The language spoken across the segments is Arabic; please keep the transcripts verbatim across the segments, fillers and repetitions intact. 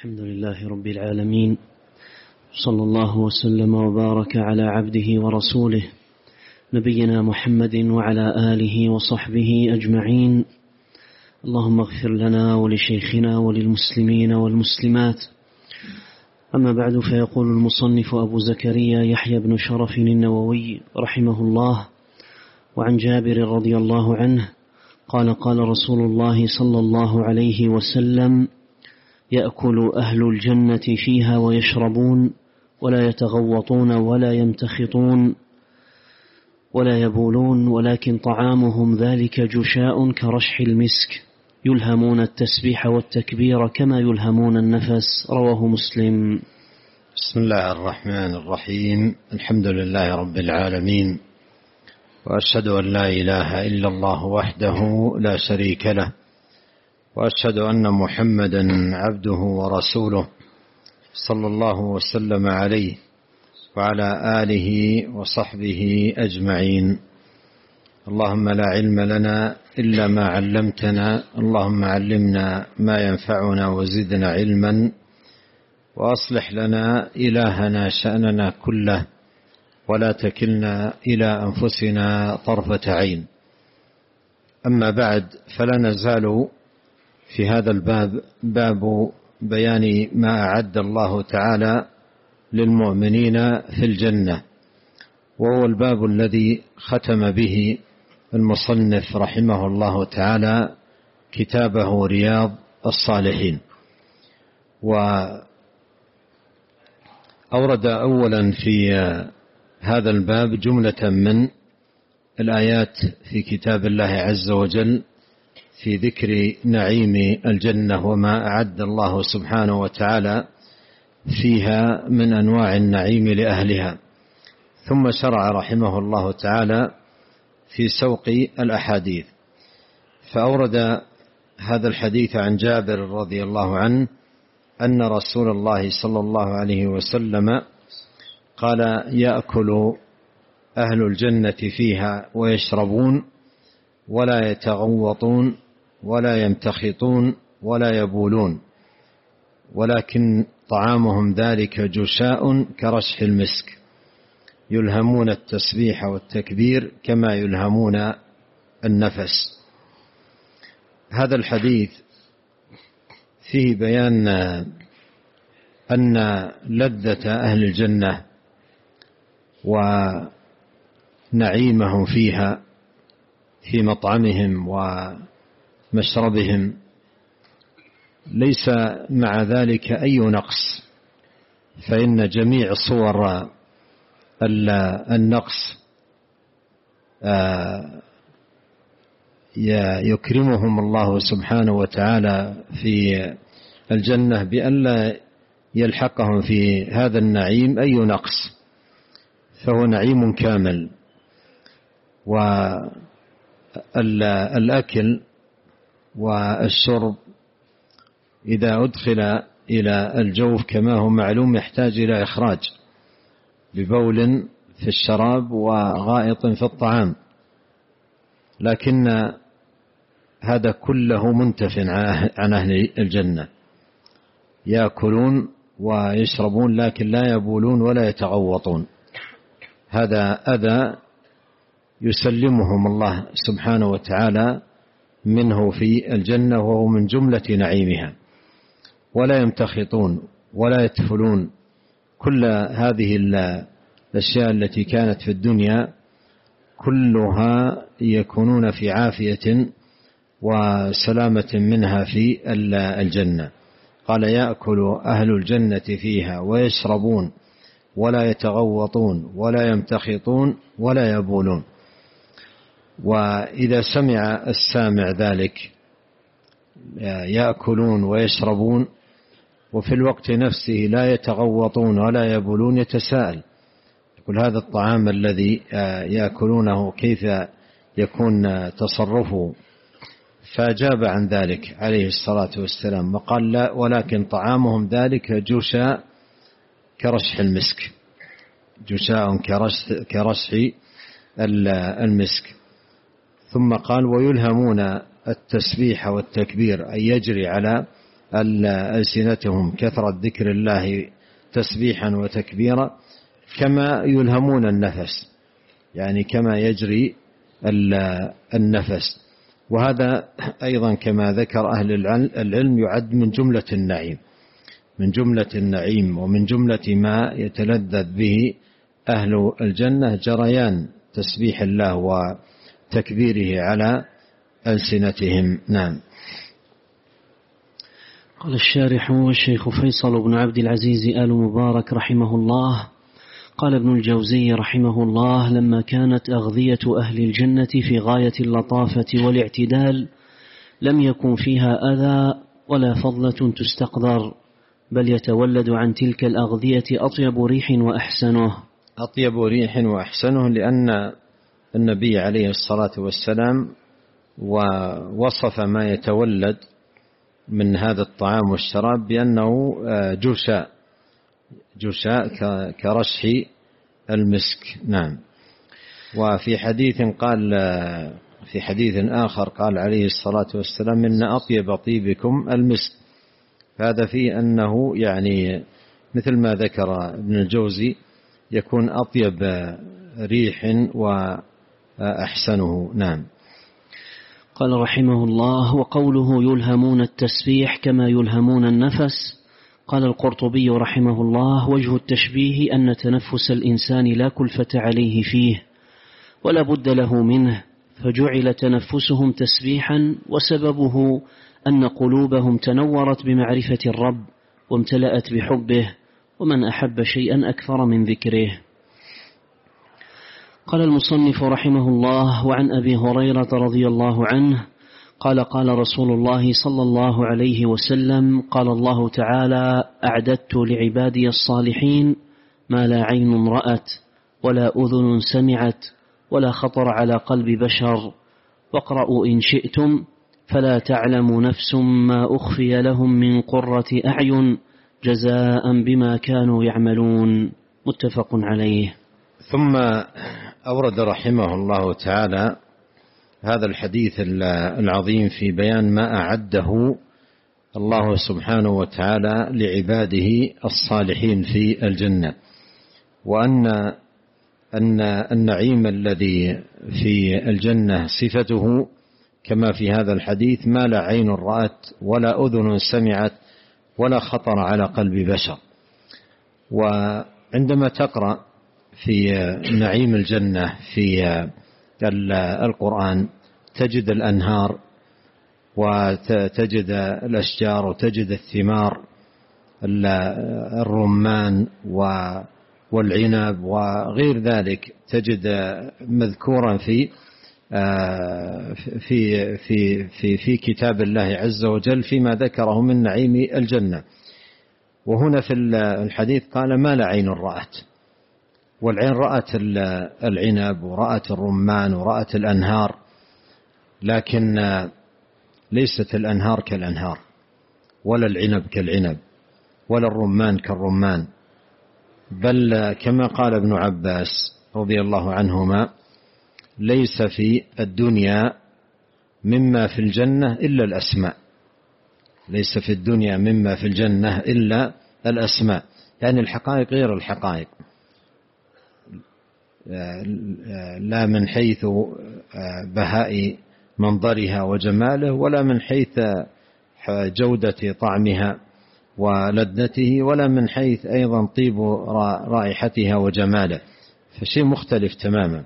الحمد لله رب العالمين، صلى الله وسلم وبارك على عبده ورسوله نبينا محمد وعلى آله وصحبه أجمعين. اللهم اغفر لنا ولشيخنا وللمسلمين والمسلمات. أما بعد، فيقول المصنف أبو زكريا يحيى بن شرف النووي رحمه الله: وعن جابر رضي الله عنه قال: قال رسول الله صلى الله عليه وسلم: يأكل أهل الجنة فيها ويشربون ولا يتغوطون ولا يمتخطون ولا يبولون، ولكن طعامهم ذلك جشاء كرشح المسك، يلهمون التسبيح والتكبير كما يلهمون النفس. رواه مسلم. بسم الله الرحمن الرحيم. الحمد لله رب العالمين، وأشهد أن لا إله إلا الله وحده لا شريك له، وأشهد أن محمدا عبده ورسوله صلى الله وسلم عليه وعلى آله وصحبه أجمعين. اللهم لا علم لنا إلا ما علمتنا، اللهم علمنا ما ينفعنا وزدنا علما، وأصلح لنا إلهنا شأننا كله، ولا تكلنا إلى أنفسنا طرفة عين. أما بعد، فلا نزال في هذا الباب، باب بيان ما أعد الله تعالى للمؤمنين في الجنة، وهو الباب الذي ختم به المصنف رحمه الله تعالى كتابه رياض الصالحين. وأورد أولا في هذا الباب جملة من الآيات في كتاب الله عز وجل في ذكر نعيم الجنة وما أعد الله سبحانه وتعالى فيها من أنواع النعيم لأهلها، ثم شرع رحمه الله تعالى في سوق الأحاديث، فأورد هذا الحديث عن جابر رضي الله عنه أن رسول الله صلى الله عليه وسلم قال: يأكل أهل الجنة فيها ويشربون ولا يتغوطون ولا يمتخطون ولا يبولون، ولكن طعامهم ذلك جشاء كرشح المسك، يلهمون التسبيح والتكبير كما يلهمون النفس. هذا الحديث فيه بيان أن لذة أهل الجنة ونعيمهم فيها في مطعمهم ومشربهم ليس مع ذلك أي نقص، فإن جميع صور النقص يكرمهم الله سبحانه وتعالى في الجنة بأن لا يلحقهم في هذا النعيم أي نقص، فهو نعيم كامل. والأكل والشرب إذا أدخل إلى الجوف كما هو معلوم يحتاج إلى إخراج ببول في الشراب وغائط في الطعام، لكن هذا كله منتف عن أهل الجنة، يأكلون ويشربون لكن لا يبولون ولا يتغوطون. هذا أذى يسلمهم الله سبحانه وتعالى منه في الجنة، وهو من جملة نعيمها. ولا يمتخطون ولا يتفلون، كل هذه الأشياء التي كانت في الدنيا كلها يكونون في عافية وسلامة منها في الجنة. قال: يأكل أهل الجنة فيها ويشربون ولا يتغوطون ولا يمتخطون ولا يبولون. وإذا سمع السامع ذلك يأكلون ويشربون وفي الوقت نفسه لا يتغوطون ولا يبولون، يتساءل، يقول: هذا الطعام الذي يأكلونه كيف يكون تصرفه؟ فأجاب عن ذلك عليه الصلاة والسلام وقال: لا، ولكن طعامهم ذلك جشاء كرشح المسك، جشاء كرشح المسك. ثم قال: ويلهمون التسبيح والتكبير، أي يجري على ألسنتهم كثرة ذكر الله تسبيحا وتكبيرا كما يلهمون النفس، يعني كما يجري النفس. وهذا أيضا كما ذكر أهل العلم يعد من جملة النعيم، من جملة النعيم ومن جملة ما يتلذذ به أهل الجنة جريان تسبيح الله وتكبيره على ألسنتهم. نعم. قال الشارح والشيخ فيصل بن عبد العزيز آل مبارك رحمه الله: قال ابن الجوزي رحمه الله: لما كانت أغذية أهل الجنة في غاية اللطافة والاعتدال لم يكن فيها أذى ولا فضلة تستقدر، بل يتولد عن تلك الأغذية أطيب ريح وأحسنه. أطيب ريح وأحسنه لأن النبي عليه الصلاة والسلام ووصف ما يتولد من هذا الطعام والشراب بأنه جوشاء، جوشاء كرشح المسك. نعم. وفي حديث قال في حديث آخر قال عليه الصلاة والسلام: إن أطيب طيبكم المسك. هذا فيه أنه يعني مثل ما ذكر ابن الجوزي يكون أطيب ريح وأحسنه. نعم. قال رحمه الله: وقوله يلهمون التسبيح كما يلهمون النفس. قال القرطبي رحمه الله: وجه التشبيه أن تنفس الإنسان لا كلفة عليه فيه ولا بد له منه، فجعل تنفسهم تسبيحا، وسببه أن قلوبهم تنورت بمعرفة الرب وامتلأت بحبه، ومن أحب شيئا أكثر من ذكره. قال المصنف رحمه الله: وعن أبي هريرة رضي الله عنه قال: قال رسول الله صلى الله عليه وسلم: قال الله تعالى: أعددت لعبادي الصالحين ما لا عين رأت ولا أذن سمعت ولا خطر على قلب بشر، واقرأوا إن شئتم فلا تعلم نفس ما أخفي لهم من قرة أعين جزاء بما كانوا يعملون. متفق عليه. ثم أورد رحمه الله تعالى هذا الحديث العظيم في بيان ما أعده الله سبحانه وتعالى لعباده الصالحين في الجنة، وأن أن النعيم الذي في الجنة صفته كما في هذا الحديث ما لا عين رأت ولا أذن سمعت ولا خطر على قلب بشر. وعندما تقرأ في نعيم الجنة في القرآن تجد الأنهار وتجد الأشجار وتجد الثمار، الرمان والعنب وغير ذلك تجد مذكورا في في في في في كتاب الله عز وجل فيما ذكره من نعيم الجنة. وهنا في الحديث قال ما لا عين رأت، والعين رأت العنب ورأت الرمان ورأت الأنهار، لكن ليست الأنهار كالأنهار ولا العنب كالعنب ولا الرمان كالرمان، بل كما قال ابن عباس رضي الله عنهما: ليس في الدنيا مما في الجنة إلا الأسماء. ليس في الدنيا مما في الجنة إلا الأسماء، يعني الحقائق غير الحقائق، لا من حيث بهاء منظرها وجماله ولا من حيث جودة طعمها ولذته ولا من حيث أيضا طيب رائحتها وجماله، فشيء مختلف تماما.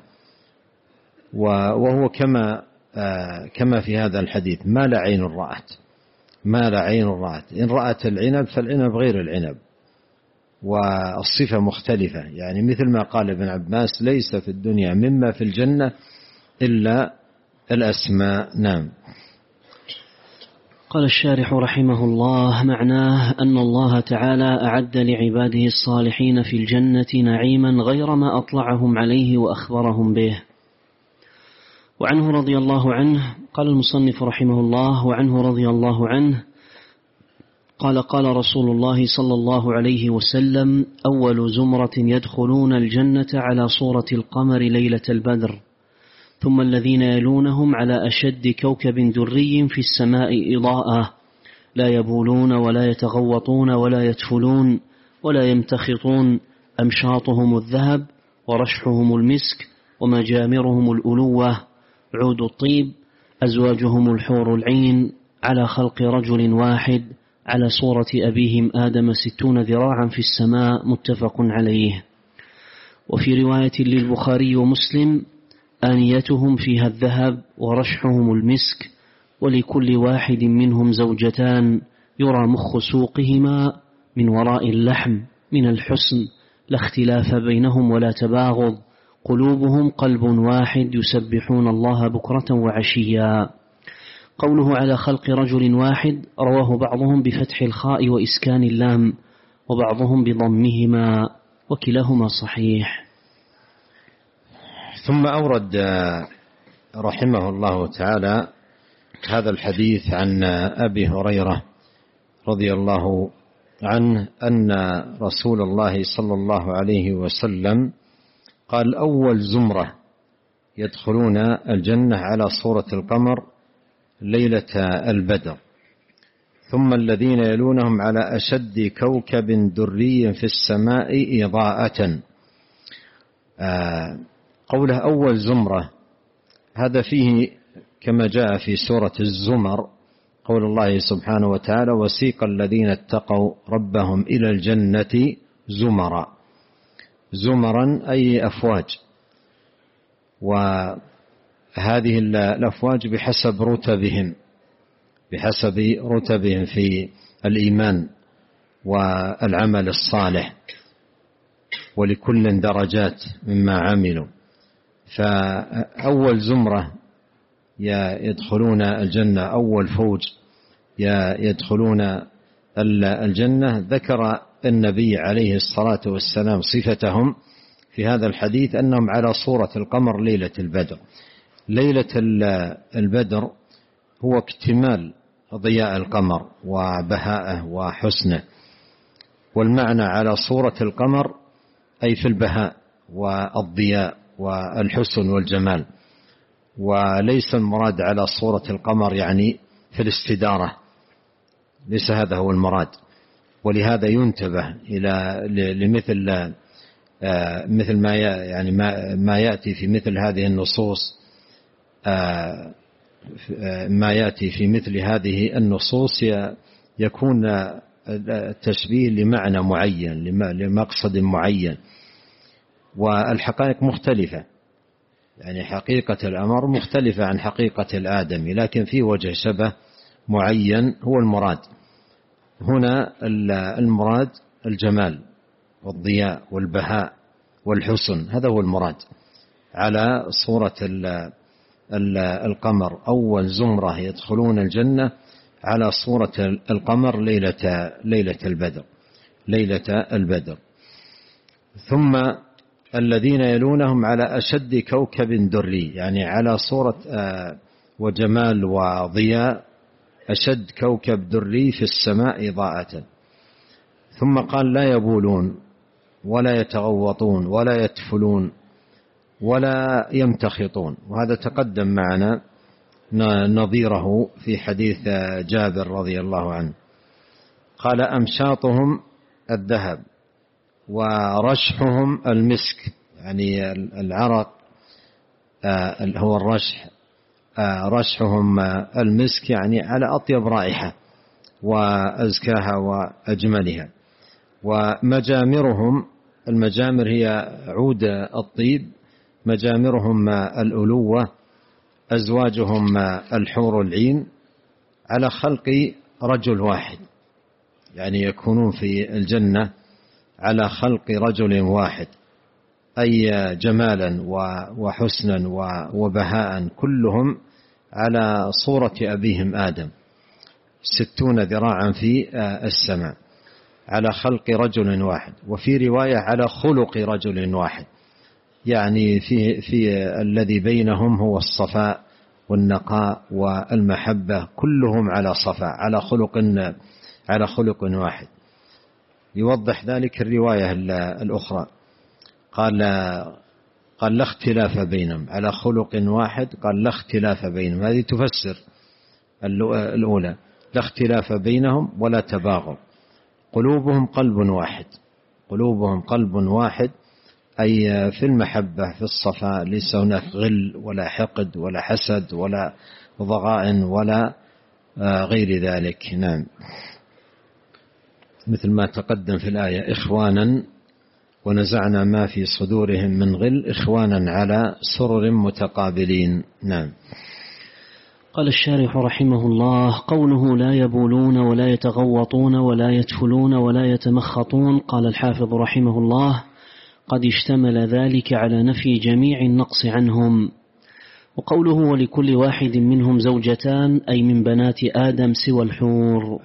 وهو كما كما في هذا الحديث ما لا عين رأت، ما لا عين رأت. إن رأت العنب فالعنب غير العنب والصفة مختلفة، يعني مثل ما قال ابن عباس: ليس في الدنيا مما في الجنة إلا الأسماء. نعم. قال الشارح رحمه الله: معناه أن الله تعالى أعد لعباده الصالحين في الجنة نعيما غير ما أطلعهم عليه وأخبرهم به. وعنه رضي الله عنه قال المصنف رحمه الله: وعنه رضي الله عنه قال: قال رسول الله صلى الله عليه وسلم: أول زمرة يدخلون الجنة على صورة القمر ليلة البدر، ثم الذين يلونهم على أشد كوكب دري في السماء إضاءة، لا يبولون ولا يتغوطون ولا يتفلون ولا يمتخطون، أمشاطهم الذهب ورشحهم المسك ومجامرهم الألوة، عود الطيب، أزواجهم الحور العين، على خلق رجل واحد، على صورة أبيهم آدم ستون ذراعا في السماء، متفق عليه. وفي رواية للبخاري ومسلم: آنيتهم فيها الذهب ورشحهم المسك، ولكل واحد منهم زوجتان، يرى مخ سوقهما من وراء اللحم، من الحسن، لا اختلاف بينهم ولا تباغض، قلوبهم قلب واحد، يسبحون الله بكرة وعشيا. قوله على خلق رجل واحد رواه بعضهم بفتح الخاء وإسكان اللام، وبعضهم بضمهما، وكلاهما صحيح. ثم أورد رحمه الله تعالى هذا الحديث عن أبي هريرة رضي الله عنه أن رسول الله صلى الله عليه وسلم قال: أول زمرة يدخلون الجنة على صورة القمر ليلة البدر، ثم الذين يلونهم على أشد كوكب دري في السماء إضاءة. آه قوله أول زمرة هذا فيه كما جاء في سورة الزمر قول الله سبحانه وتعالى: وسيق الذين اتقوا ربهم إلى الجنة زمرا. زمرا أي أفواج، وهذه الأفواج بحسب رتبهم بحسب رتبهم في الإيمان والعمل الصالح، ولكل درجات مما عملوا. فأول زمرة يدخلون الجنة، أول فوج يدخلون الجنة، ذكر النبي عليه الصلاة والسلام صفتهم في هذا الحديث أنهم على صورة القمر ليلة البدر. ليلة البدر هو اكتمال ضياء القمر وبهاءه وحسنه، والمعنى على صورة القمر أي في البهاء والضياء والحسن والجمال، وليس المراد على صورة القمر يعني في الاستدارة، ليس هذا هو المراد. ولهذا ينتبه إلى لمثل مثل ما يعني ما يأتي في مثل هذه النصوص ما يأتي في مثل هذه النصوص يكون التشبيه لمعنى معين، لمقصد معين، والحقائق مختلفة، يعني حقيقة الأمر مختلفة عن حقيقة الآدمي، لكن في وجه شبه معين هو المراد. هنا المراد الجمال والضياء والبهاء والحسن، هذا هو المراد على صورة القمر. أول زمرة يدخلون الجنة على صورة القمر ليلة ليلة البدر ليلة البدر ثم الذين يلونهم على أشد كوكب دري، يعني على صورة وجمال وضياء أشد كوكب دري في السماء إضاءة. ثم قال: لا يبولون ولا يتغوطون ولا يتفلون ولا يمتخطون، وهذا تقدم معنا نظيره في حديث جابر رضي الله عنه. قال: أمشاطهم الذهب ورشحهم المسك، يعني العرق هو الرشح، رشحهم المسك يعني على أطيب رائحة وأزكاها وأجملها. ومجامرهم، المجامر هي عود الطيب، مجامرهم الألوة، أزواجهم الحور العين، على خلق رجل واحد، يعني يكونون في الجنة على خلق رجل واحد، أي جمالا وحسنا وبهاء، كلهم على صورة أبيهم آدم ستون ذراعا في السماء، على خلق رجل واحد. وفي رواية على خلق رجل واحد، يعني في, في الذي بينهم هو الصفاء والنقاء والمحبة، كلهم على صفاء، على خلق على خلق واحد. يوضح ذلك الرواية الأخرى، قال قال لا اختلاف بينهم، على خلق واحد، قال لا اختلاف بينهم، هذه تفسر الأولى. لا اختلاف بينهم ولا تباغض، قلوبهم قلب واحد، قلوبهم قلب واحد، أي في المحبة في الصفاء، ليس هناك غل ولا حقد ولا حسد ولا ضغائن ولا غير ذلك. نعم، مثل ما تقدم في الآية: إخوانا ونزعنا ما في صدورهم من غل إخوانا على سرر متقابلين. نعم. قال الشارح رحمه الله: قوله لا يبولون ولا يتغوطون ولا يتفلون ولا يتمخطون، قال الحافظ رحمه الله: قد اشتمل ذلك على نفي جميع النقص عنهم. وقوله ولكل واحد منهم زوجتان، أي من بنات آدم سوى الحور.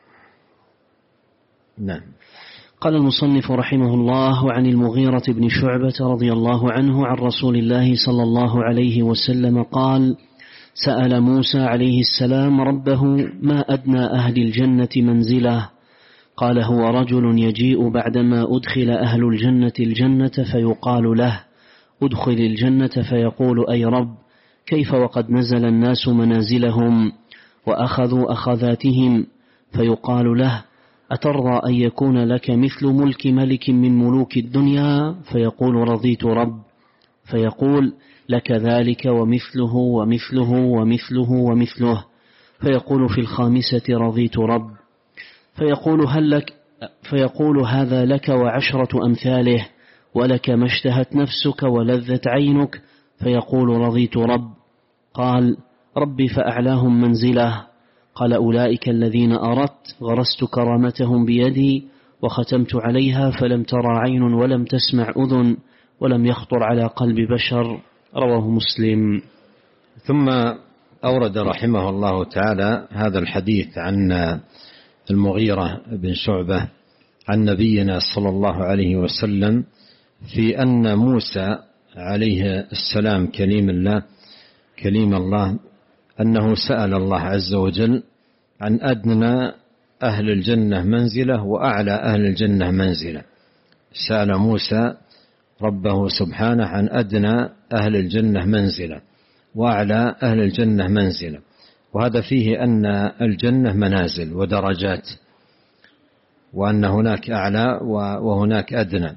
نعم. قال المصنف رحمه الله: عن المغيرة بن شعبة رضي الله عنه عن رسول الله صلى الله عليه وسلم قال: سأل موسى عليه السلام ربه ما أدنى أهل الجنة منزله؟ قال: هو رجل يجيء بعدما أدخل أهل الجنة الجنة فيقال له: أدخل الجنة، فيقول: أي رب، كيف وقد نزل الناس منازلهم وأخذوا أخذاتهم؟ فيقال له: أترضى أن يكون لك مثل ملك ملك من ملوك الدنيا؟ فيقول: رضيت رب. فيقول: لك ذلك ومثله ومثله ومثله ومثله. فيقول في الخامسة: رضيت رب. فيقول: هل لك؟ فيقول: هذا لك وعشرة أمثاله، ولك ما اشتهت نفسك ولذت عينك. فيقول: رضيت رب. قال: ربي فأعلاهم منزله. قال: أولئك الذين أردت، غرست كرامتهم بيدي وختمت عليها، فلم ترى عين ولم تسمع أذن ولم يخطر على قلب بشر. رواه مسلم. ثم أورد رحمه الله تعالى هذا الحديث عن المغيرة بن شعبة عن نبينا صلى الله عليه وسلم في أن موسى عليه السلام كليم الله كليم الله أنه سأل الله عز وجل عن أدنى أهل الجنة منزلة وأعلى أهل الجنة منزلة. سأل موسى ربه سبحانه عن أدنى أهل الجنة منزلة وأعلى أهل الجنة منزلة، وهذا فيه أن الجنة منازل ودرجات، وأن هناك أعلى وهناك أدنى.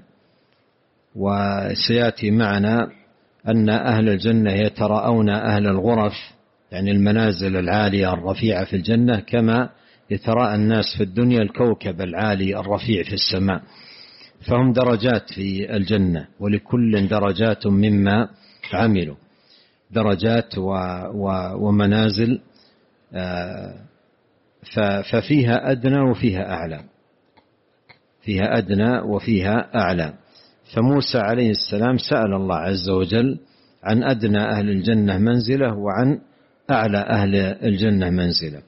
وسيأتي معنا أن أهل الجنة يتراءون أهل الغرف، يعني المنازل العالية الرفيعة في الجنة، كما يتراءى الناس في الدنيا الكوكب العالي الرفيع في السماء. فهم درجات في الجنة، ولكل درجات مما عملوا، درجات ومنازل، ففيها أدنى وفيها أعلى، فيها أدنى وفيها أعلى. فموسى عليه السلام سأل الله عز وجل عن أدنى أهل الجنة منزلة وعن أعلى أهل الجنة منزلة،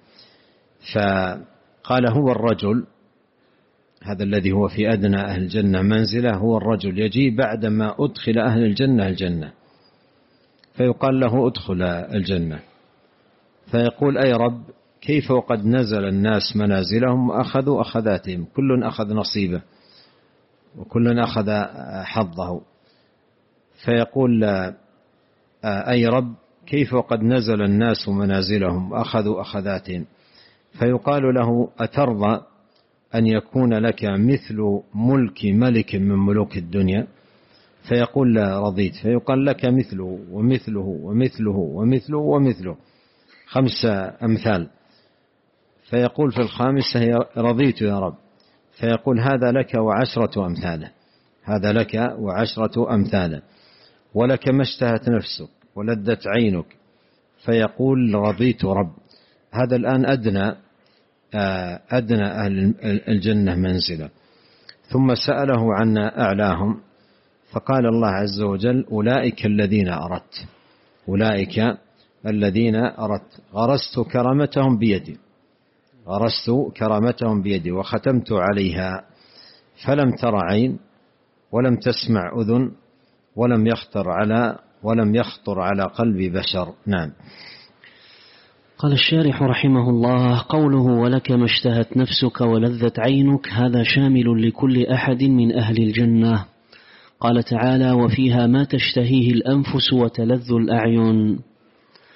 فقال: هو الرجل، هذا الذي هو في أدنى أهل الجنة منزلة، هو الرجل يجيء بعدما أدخل أهل الجنة الجنة، فيقال له: أدخل الجنة. فيقول: أي رب، كيف وقد نزل الناس منازلهم وأخذوا أخذاتهم، كل أخذ نصيبه وكل أخذ حظه. فيقول: أي رب، كيف وقد نزل الناس منازلهم وأخذوا أخذاتهم؟ فيقال له: أترضى أن يكون لك مثل ملك ملك من ملوك الدنيا؟ فيقول: لا، رضيت. فيقال: لك مثله ومثله ومثله ومثله ومثله، خمسة أمثال. فيقول في الخامسة: رضيت يا رب. فيقول: هذا لك وعشرة أمثاله، هذا لك وعشرة أمثاله، ولك ما اشتهت نفسك ولذت عينك. فيقول: رضيت رب. هذا الآن أدنى أدنى أهل الجنة منزلة. ثم سأله عن أعلاهم، فقال الله عز وجل: أولئك الذين أردت، أولئك الذين أردت، غرست كرامتهم بيدي، غرست كرامتهم بيدي وختمت عليها، فلم تر عين ولم تسمع أذن ولم يخطر على ولم يخطر على قلب بشر. نعم. قال الشارح رحمه الله: قوله ولك ما اشتهت نفسك ولذت عينك، هذا شامل لكل أحد من أهل الجنة. قال تعالى: وفيها ما تشتهيه الأنفس وتلذ الأعين.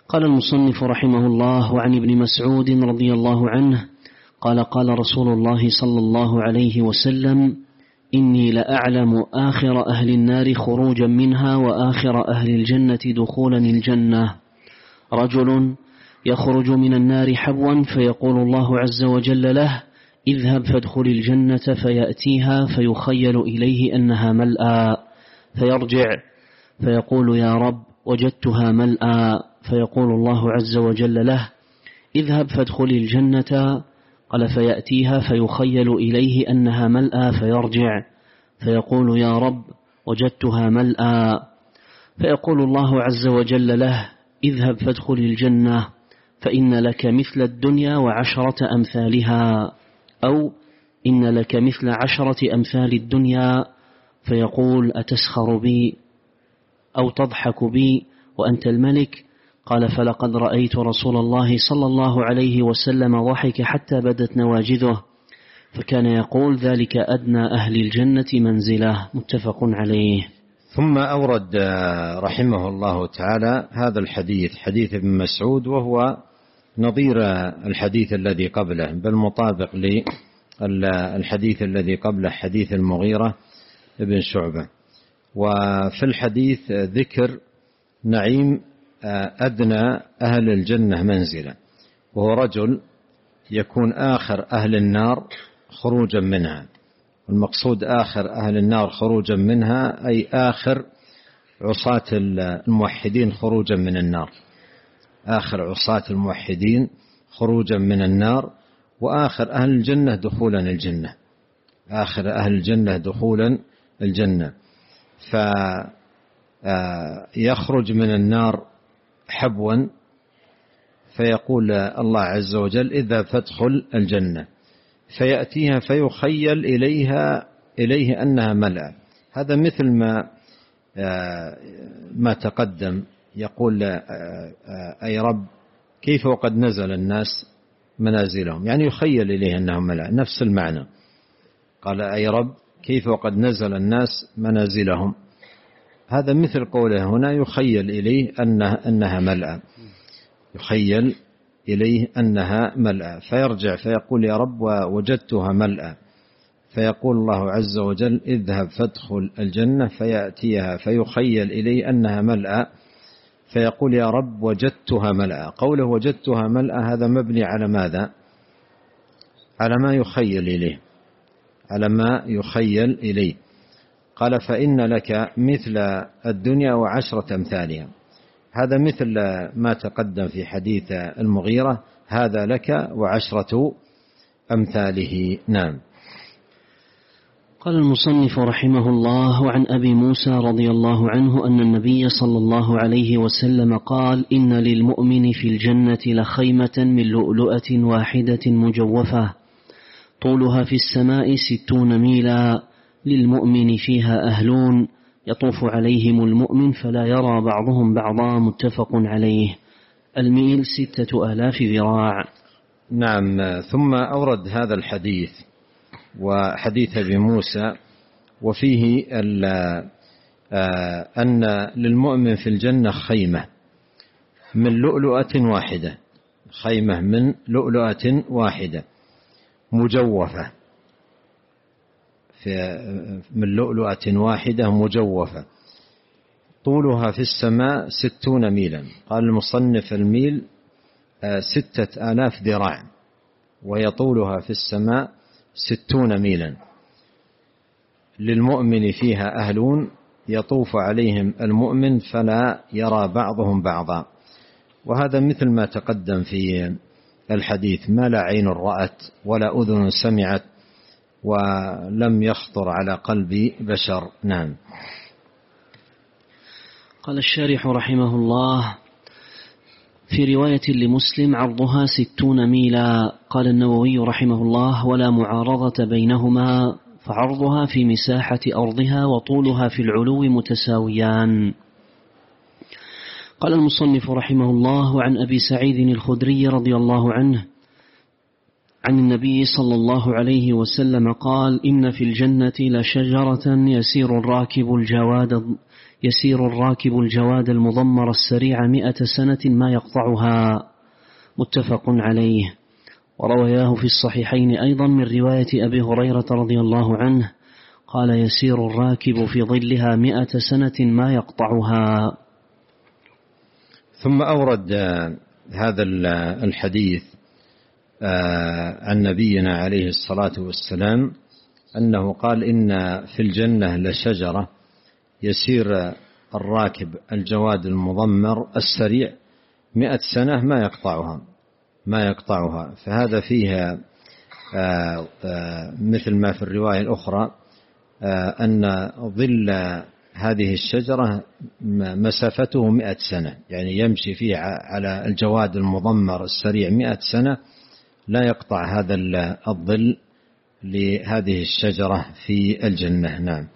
قال المصنف رحمه الله: وعن ابن مسعود رضي الله عنه قال: قال رسول الله صلى الله عليه وسلم: إني لأعلم آخر أهل النار خروجا منها وآخر أهل الجنة دخولا الجنة. رجل يخرج من النار حبوا فيقول الله عز وجل له: اذهب فادخل الجنة، فيأتيها فيخيل إليه أنها ملأى، فيرجع فيقول: يا رب وجدتها ملأى، فيقول الله عز وجل له: اذهب فادخل الجنة. قال: فيأتيها فيخيل إليه أنها ملأى، فيرجع فيقول: يا رب وجدتها ملأى، فيقول الله عز وجل له: اذهب فادخل الجنة، فإن لك مثل الدنيا وعشرة أمثالها، أو إن لك مثل عشرة أمثال الدنيا. فيقول: أتسخر بي أو تضحك بي وأنت الملك؟ قال: فلقد رأيت رسول الله صلى الله عليه وسلم ضحك حتى بدت نواجذه، فكان يقول: ذلك أدنى أهل الجنة منزلة. متفق عليه. ثم أورد رحمه الله تعالى هذا الحديث، حديث ابن مسعود، وهو نظير الحديث الذي قبله، بل مطابق للحديث الذي قبله، حديث المغيرة ابن شعبة. وفي الحديث ذكر نعيم أدنى أهل الجنة منزلة، وهو رجل يكون آخر أهل النار خروجا منها. المقصود آخر أهل النار خروجا منها أي آخر عصاة الموحدين خروجا من النار، آخر عصاة الموحدين خروجا من النار، وآخر أهل الجنة دخولا الجنة، آخر أهل الجنة دخولا الجنة. فيخرج من النار حبوا، فيقول الله عز وجل: إذا فادخل الجنة، فيأتيها فيخيل إليها إليه أنها ملأ. هذا مثل ما ما تقدم، يقول: أي رب كيف وقد نزل الناس منازلهم، يعني يخيل إليه أنهم ملأ، نفس المعنى. قال: أي رب كيف وقد نزل الناس منازلهم، هذا مثل قوله هنا: يخيل إليه أنها, أنها ملأ، يخيل إليه أنها ملأ، فيرجع فيقول: يا رب وجدتها ملأ، فيقول الله عز وجل: اذهب فادخل الجنة، فيأتيها فيخيل إليه أنها ملأ، فيقول: يا رب وجدتها ملأ. قوله وجدتها ملأ هذا مبني على ماذا؟ على ما يخيل إليه، على ما يخيل إليه. قال: فإن لك مثل الدنيا وعشرة أمثالها. هذا مثل ما تقدم في حديث المغيرة، هذا لك وعشرة أمثاله. نعم. قال المصنف رحمه الله: وعن أبي موسى رضي الله عنه أن النبي صلى الله عليه وسلم قال: إن للمؤمن في الجنة لخيمة من لؤلؤة واحدة مجوفة طولها في السماء ستون ميلا، للمؤمن فيها أهلون يطوف عليهم المؤمن فلا يرى بعضهم بعضا. متفق عليه. الميل ستة آلاف ذراع. نعم. ثم أورد هذا الحديث وحديث أبي موسى، وفيه أن للمؤمن في الجنة خيمة من لؤلؤة واحدة، خيمة من لؤلؤة واحدة مجوفة، من لؤلؤة واحدة مجوفة، طولها في السماء ستون ميلا. قال المصنف: الميل ستة آلاف ذراع، ويطولها في السماء ستون ميلا. للمؤمن فيها أهلون يطوف عليهم المؤمن فلا يرى بعضهم بعضا. وهذا مثل ما تقدم في الحديث، ما لا عين رأت ولا أذن سمعت ولم يخطر على قلب بشر. نعم. قال الشارح رحمه الله: في رواية لمسلم: عرضها ستون ميلا. قال النووي رحمه الله: ولا معارضة بينهما، فعرضها في مساحة أرضها وطولها في العلو متساويان. قال المصنف رحمه الله: وعن أبي سعيد الخدري رضي الله عنه عن النبي صلى الله عليه وسلم قال: إن في الجنة لشجرة يسير الراكب الجواد يسير الراكب الجواد المضمر السريع مئة سنة ما يقطعها، متفق عليه. وروياه في الصحيحين أيضا من رواية أبي هريرة رضي الله عنه قال: يسير الراكب في ظلها مئة سنة ما يقطعها. ثم أورد هذا الحديث عن نبينا عليه الصلاة والسلام أنه قال: إن في الجنة لشجرة يسير الراكب الجواد المضمر السريع مئة سنة ما يقطعها ما يقطعها فهذا فيها مثل ما في الرواية الأخرى أن ظل هذه الشجرة مسافته مئة سنة، يعني يمشي فيه على الجواد المضمر السريع مئة سنة لا يقطع هذا الظل لهذه الشجرة في الجنة. نعم.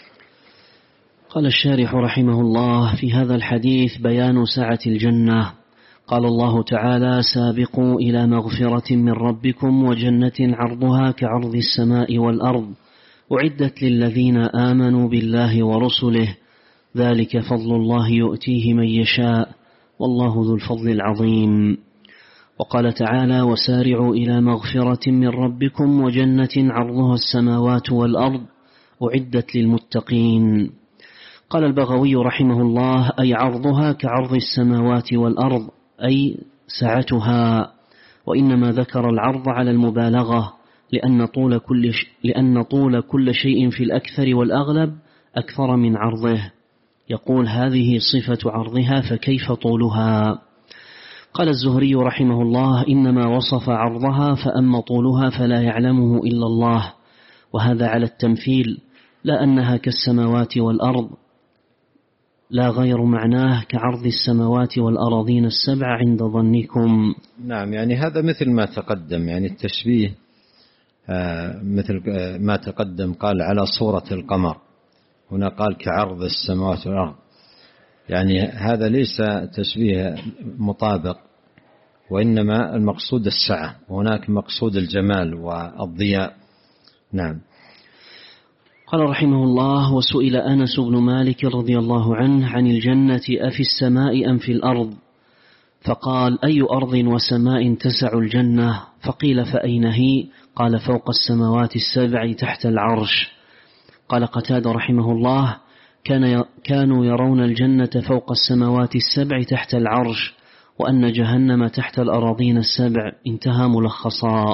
قال الشارح رحمه الله: في هذا الحديث بيان سعة الجنة. قال الله تعالى: سابقوا إلى مغفرة من ربكم وجنة عرضها كعرض السماء والأرض أعدت للذين آمنوا بالله ورسله ذلك فضل الله يؤتيه من يشاء والله ذو الفضل العظيم. وقال تعالى: وسارعوا إلى مغفرة من ربكم وجنة عرضها السماوات والأرض أعدت للمتقين. قال البغوي رحمه الله: أي عرضها كعرض السماوات والأرض، أي سعتها، وإنما ذكر العرض على المبالغة لأن طول كل ش... لأن طول كل شيء في الأكثر والأغلب أكثر من عرضه. يقول: هذه صفة عرضها فكيف طولها؟ قال الزهري رحمه الله: إنما وصف عرضها فأما طولها فلا يعلمه إلا الله، وهذا على التمثيل، لا أنها كالسماوات والأرض، لا غير معناه كعرض السماوات والأراضين السبع عند ظنكم. نعم، يعني هذا مثل ما تقدم، يعني التشبيه مثل ما تقدم، قال على صورة القمر، هنا قال كعرض السماوات والأرض، يعني هذا ليس تشبيه مطابق، وإنما المقصود السعة، وهناك مقصود الجمال والضياء. نعم. قال رحمه الله: وسئل أنس بن مالك رضي الله عنه عن الجنة أفي السماء أم في الأرض؟ فقال: أي أرض وسماء تسع الجنة؟ فقيل: فأين هي؟ قال: فوق السماوات السبع تحت العرش. قال قتادة رحمه الله: كان كانوا يرون الجنة فوق السماوات السبع تحت العرش، وأن جهنم تحت الأراضين السبع. انتهى ملخصا.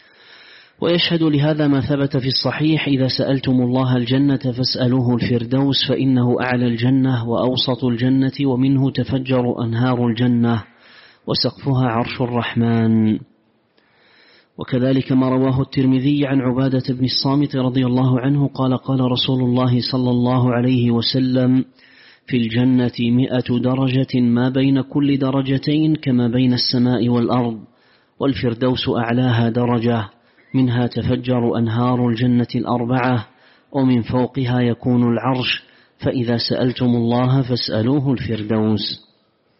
ويشهد لهذا ما ثبت في الصحيح: إذا سألتم الله الجنة فاسألوه الفردوس فإنه أعلى الجنة وأوسط الجنة ومنه تفجر أنهار الجنة وسقفها عرش الرحمن. وكذلك ما رواه الترمذي عن عبادة بن الصامت رضي الله عنه قال: قال رسول الله صلى الله عليه وسلم: في الجنة مئة درجة ما بين كل درجتين كما بين السماء والأرض، والفردوس أعلاها درجة، منها تفجر أنهار الجنة الأربعة، ومن فوقها يكون العرش، فإذا سألتم الله فاسألوه الفردوس.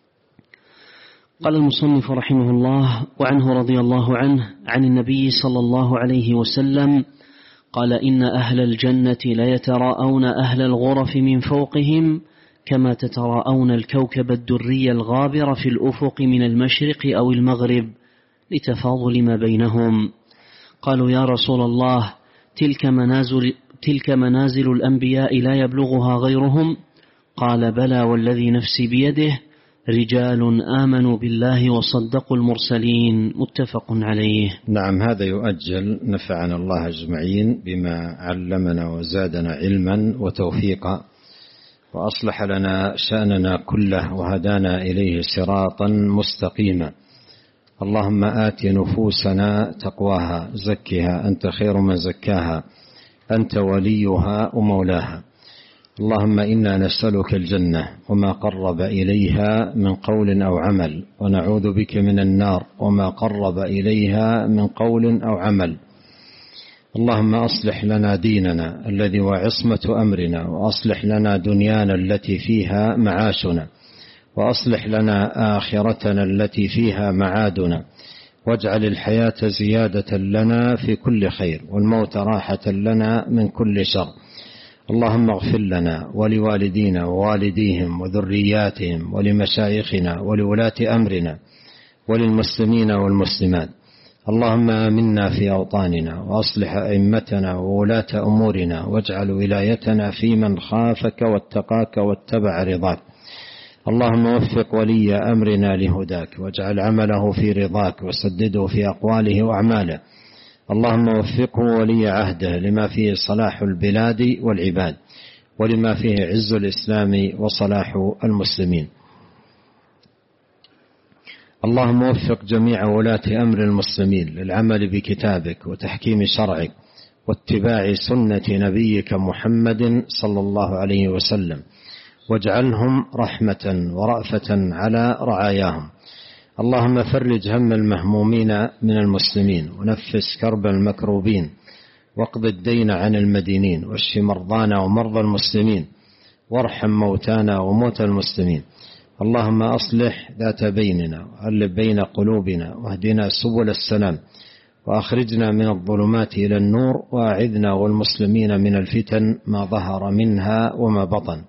قال المصنف رحمه الله: وعنه رضي الله عنه عن النبي صلى الله عليه وسلم قال: إن أهل الجنة ليتراءون أهل الغرف من فوقهم كما تتراءون الكوكب الدري الغابر في الأفق من المشرق أو المغرب لتفاضل ما بينهم. قالوا: يا رسول الله، تلك منازل, تلك منازل الأنبياء لا يبلغها غيرهم؟ قال: بلى والذي نفسي بيده، رجال آمنوا بالله وصدقوا المرسلين. متفق عليه. نعم، هذا يؤجل، نفعنا الله أجمعين بما علمنا وزادنا علما وتوفيقا، وأصلح لنا شأننا كله وهدانا إليه صراطا مستقيما. اللهم آت نفوسنا تقواها زكها أنت خير من زكاها أنت وليها ومولاها. اللهم إنا نسألك الجنة وما قرب إليها من قول أو عمل، ونعوذ بك من النار وما قرب إليها من قول أو عمل. اللهم أصلح لنا ديننا الذي هو عصمة أمرنا، وأصلح لنا دنيانا التي فيها معاشنا، وأصلح لنا آخرتنا التي فيها معادنا، واجعل الحياة زيادة لنا في كل خير، والموت راحة لنا من كل شر. اللهم اغفر لنا ولوالدينا ووالديهم وذرياتهم ولمشايخنا ولولاة أمرنا وللمسلمين والمسلمات. اللهم آمنا في أوطاننا وأصلح أئمتنا وولاة أمورنا واجعل ولايتنا في من خافك واتقاك واتبع رضاك. اللهم وفق ولي أمرنا لهداك واجعل عمله في رضاك وسدده في أقواله وأعماله. اللهم وفقه ولي عهده لما فيه صلاح البلاد والعباد ولما فيه عز الإسلام وصلاح المسلمين. اللهم وفق جميع ولاة أمر المسلمين للعمل بكتابك وتحكيم شرعك واتباع سنة نبيك محمد صلى الله عليه وسلم، واجعلهم رحمة ورأفة على رعاياهم. اللهم فرج هم المهمومين من المسلمين ونفس كرب المكروبين واقض الدين عن المدينين واشف مرضانا ومرضى المسلمين وارحم موتانا وموتى المسلمين. اللهم أصلح ذات بيننا وألف بين قلوبنا واهدنا سبل السلام وأخرجنا من الظلمات إلى النور وأعذنا والمسلمين من الفتن ما ظهر منها وما بطن.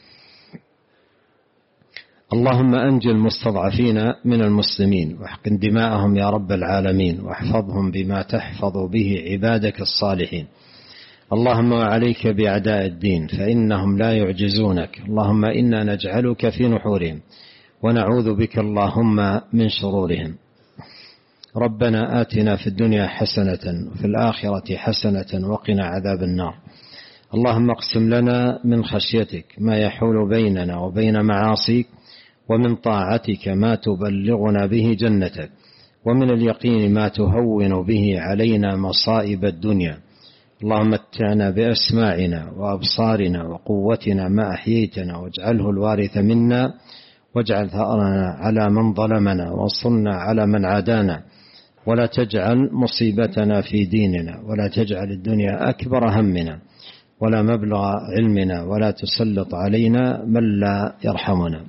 اللهم أنجِ المستضعفين من المسلمين واحقن دماءهم يا رب العالمين واحفظهم بما تحفظ به عبادك الصالحين. اللهم وعليك بأعداء الدين فإنهم لا يعجزونك. اللهم إنا نجعلك في نحورهم ونعوذ بك اللهم من شرورهم. ربنا آتنا في الدنيا حسنة وفي الآخرة حسنة وقنا عذاب النار. اللهم اقسم لنا من خشيتك ما يحول بيننا وبين معاصيك ومن طاعتك ما تبلغنا به جنتك ومن اليقين ما تهون به علينا مصائب الدنيا. اللهم متعنا بأسماعنا وأبصارنا وقوتنا ما أحييتنا واجعله الوارث منا واجعل ثأرنا على من ظلمنا وانصرنا على من عادانا ولا تجعل مصيبتنا في ديننا ولا تجعل الدنيا أكبر همنا ولا مبلغ علمنا ولا تسلط علينا من لا يرحمنا.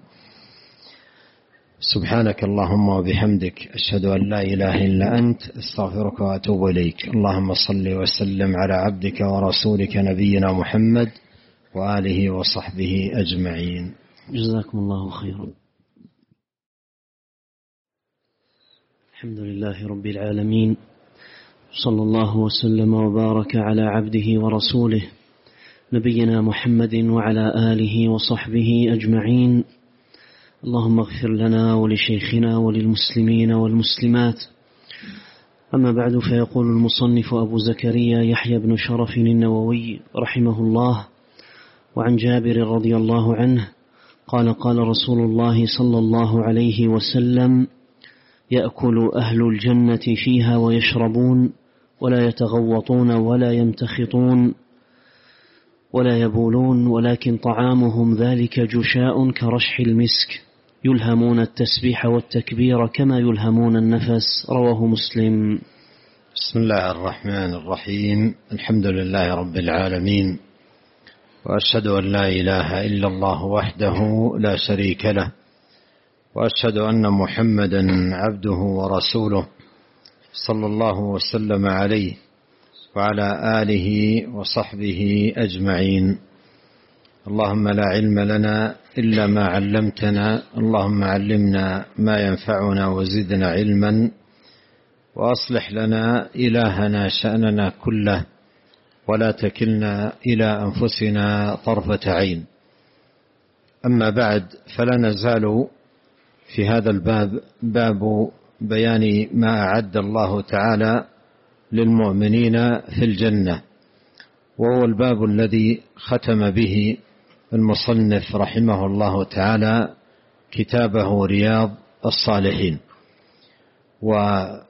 سبحانك اللهم وبحمدك أشهد أن لا إله إلا أنت استغفرك وأتوب إليك. اللهم صل وسلم على عبدك ورسولك نبينا محمد وآله وصحبه أجمعين. جزاكم الله خيرا. الحمد لله رب العالمين، صلى الله وسلم وبارك على عبده ورسوله نبينا محمد وعلى آله وصحبه أجمعين. اللهم اغفر لنا ولشيخنا وللمسلمين والمسلمات. أما بعد، فيقول المصنف أبو زكريا يحيى بن شرف النووي رحمه الله: وعن جابر رضي الله عنه قال: قال رسول الله صلى الله عليه وسلم: يأكل أهل الجنة فيها ويشربون ولا يتغوطون ولا يمتخطون ولا يبولون، ولكن طعامهم ذلك جشاء كرشح المسك، يلهمون التسبيح والتكبير كما يلهمون النفس. رواه مسلم. بسم الله الرحمن الرحيم. الحمد لله رب العالمين، وأشهد أن لا إله إلا الله وحده لا شريك له، وأشهد أن محمدا عبده ورسوله صلى الله وسلم عليه وعلى آله وصحبه أجمعين. اللهم لا علم لنا إلا ما علمتنا، اللهم علمنا ما ينفعنا وزدنا علما، وأصلح لنا إلهنا شأننا كله ولا تكلنا إلى أنفسنا طرفة عين. أما بعد، فلا نزال في هذا الباب، باب بيان ما أعد الله تعالى للمؤمنين في الجنة، وهو الباب الذي ختم به المصنف رحمه الله تعالى كتابه رياض الصالحين. وأورد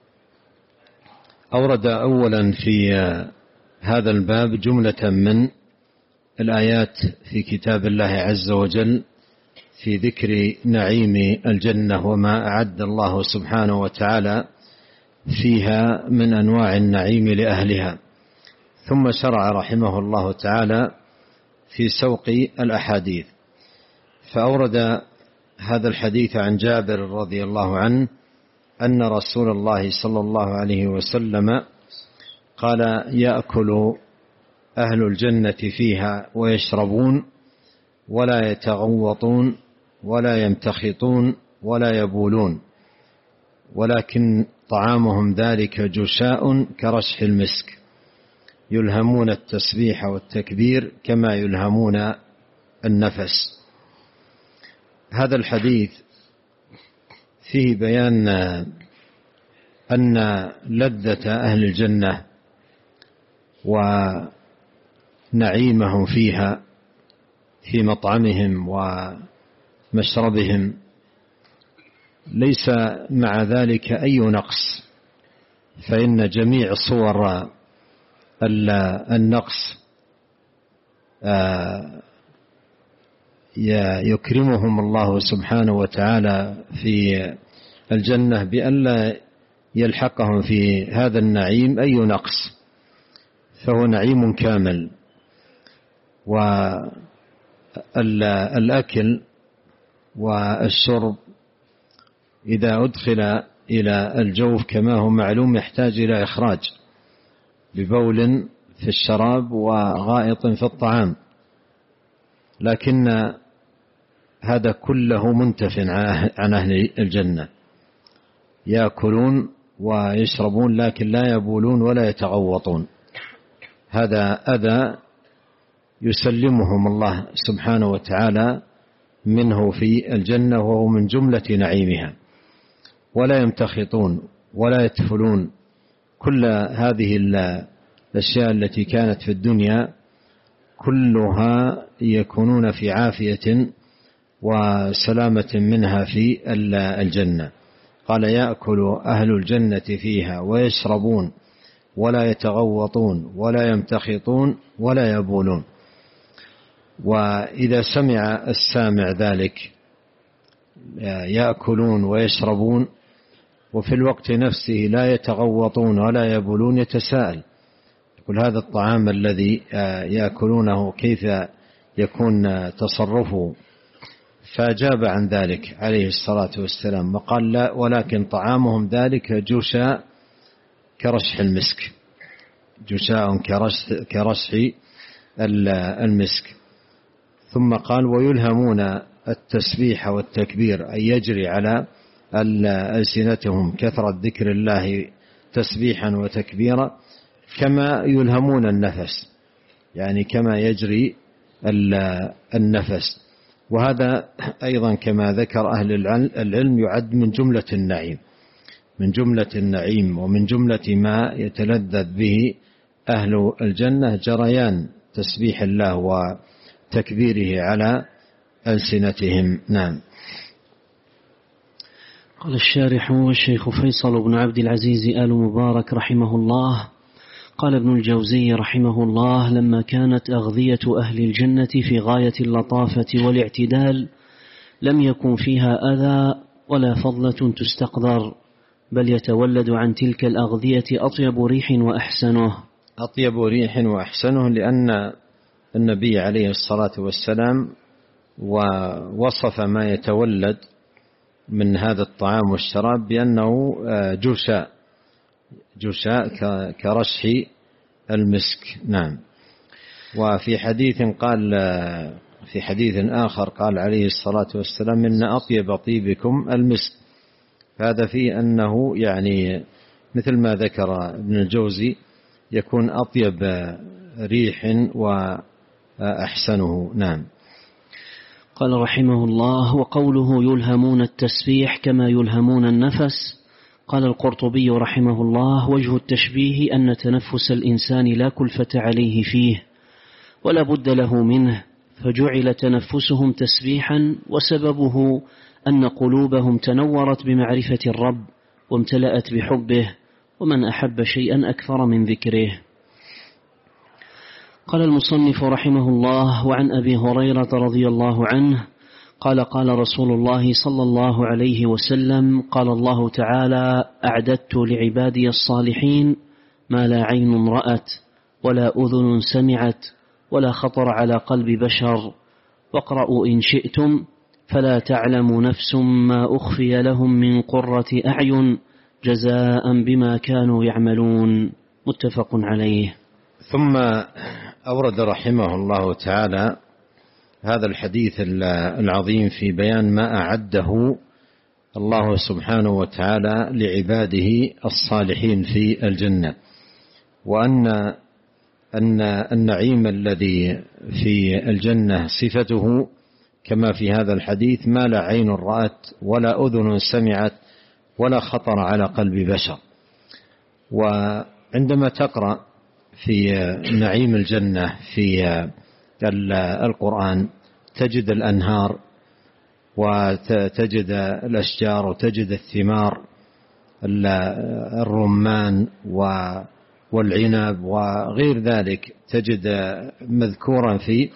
أولا في هذا الباب جملة من الآيات في كتاب الله عز وجل في ذكر نعيم الجنة وما أعد الله سبحانه وتعالى فيها من أنواع النعيم لأهلها، ثم شرع رحمه الله تعالى في سوق الأحاديث، فأورد هذا الحديث عن جابر رضي الله عنه أن رسول الله صلى الله عليه وسلم قال: يأكل أهل الجنة فيها ويشربون ولا يتغوطون ولا يمتخطون ولا يبولون، ولكن طعامهم ذلك جشاء كرشح المسك، يلهمون التسبيح والتكبير كما يلهمون النفس. هذا الحديث فيه بيان أن لذة أهل الجنة ونعيمهم فيها في مطعمهم ومشربهم ليس مع ذلك أي نقص، فإن جميع صور النقص يكرمهم الله سبحانه وتعالى في الجنة بأن لا يلحقهم في هذا النعيم أي نقص، فهو نعيم كامل. والأكل والشرب إذا أدخل إلى الجوف كما هو معلوم يحتاج إلى إخراج ببول في الشراب وغائط في الطعام، لكن هذا كله منتف عن أهل الجنة، يأكلون ويشربون لكن لا يبولون ولا يتغوطون. هذا أذى يسلمهم الله سبحانه وتعالى منه في الجنة، وهو من جملة نعيمها. ولا يمتخطون ولا يتفلون، كل هذه الأشياء التي كانت في الدنيا كلها يكونون في عافية وسلامة منها في الجنة. قال يأكل أهل الجنة فيها ويشربون ولا يتغوطون ولا يمتخطون ولا يبولون. وإذا سمع السامع ذلك يأكلون ويشربون وفي الوقت نفسه لا يتغوطون ولا يبولون يتساءل، يقول هذا الطعام الذي يأكلونه كيف يكون تصرفه؟ فأجاب عن ذلك عليه الصلاة والسلام وقال لا، ولكن طعامهم ذلك جشاء كرشح المسك، جشاء كرشح المسك. ثم قال ويلهمون التسبيح والتكبير، أي يجري على ألسنتهم كثرة ذكر الله تسبيحا وتكبيرا كما يلهمون النفس، يعني كما يجري النفس. وهذا أيضا كما ذكر أهل العلم يعد من جملة النعيم، من جملة النعيم ومن جملة ما يتلذذ به أهل الجنة جريان تسبيح الله وتكبيره على ألسنتهم. نعم. قال الشارح والشيخ فيصل بن عبد العزيز آل مبارك رحمه الله: قال ابن الجوزي رحمه الله: لما كانت أغذية أهل الجنة في غاية اللطافة والاعتدال لم يكن فيها أذى ولا فضلة تستقذر، بل يتولد عن تلك الأغذية أطيب ريح وأحسنه أطيب ريح وأحسنه لأن النبي عليه الصلاة والسلام ووصف ما يتولد من هذا الطعام والشراب بأنه جشاء جشاء كرشح المسك. نعم. وفي حديث قال في حديث آخر قال عليه الصلاة والسلام إن أطيب طيبكم المسك. هذا فيه أنه يعني مثل ما ذكر ابن الجوزي يكون أطيب ريح وأحسنه. نعم. قال رحمه الله: وقوله يلهمون التسبيح كما يلهمون النفس، قال القرطبي رحمه الله: وجه التشبيه أن تنفس الإنسان لا كلفة عليه فيه ولا بد له منه، فجعل تنفسهم تسبيحا، وسببه أن قلوبهم تنورت بمعرفة الرب وامتلأت بحبه، ومن أحب شيئا أكثر من ذكره. قال المصنف رحمه الله: وعن أبي هريرة رضي الله عنه قال قال رسول الله صلى الله عليه وسلم: قال الله تعالى: أعددت لعبادي الصالحين ما لا عين رأت ولا أذن سمعت ولا خطر على قلب بشر، واقرأوا إن شئتم فلا تعلم نفس ما أخفي لهم من قرة أعين جزاء بما كانوا يعملون. متفق عليه. ثم أورد رحمه الله تعالى هذا الحديث العظيم في بيان ما أعده الله سبحانه وتعالى لعباده الصالحين في الجنة، وأن أن النعيم الذي في الجنة صفته كما في هذا الحديث ما لا عين رأت ولا أذن سمعت ولا خطر على قلب بشر. وعندما تقرأ في نعيم الجنة في القرآن تجد الأنهار وتجد الأشجار وتجد الثمار، الرمان والعنب وغير ذلك تجد مذكورا في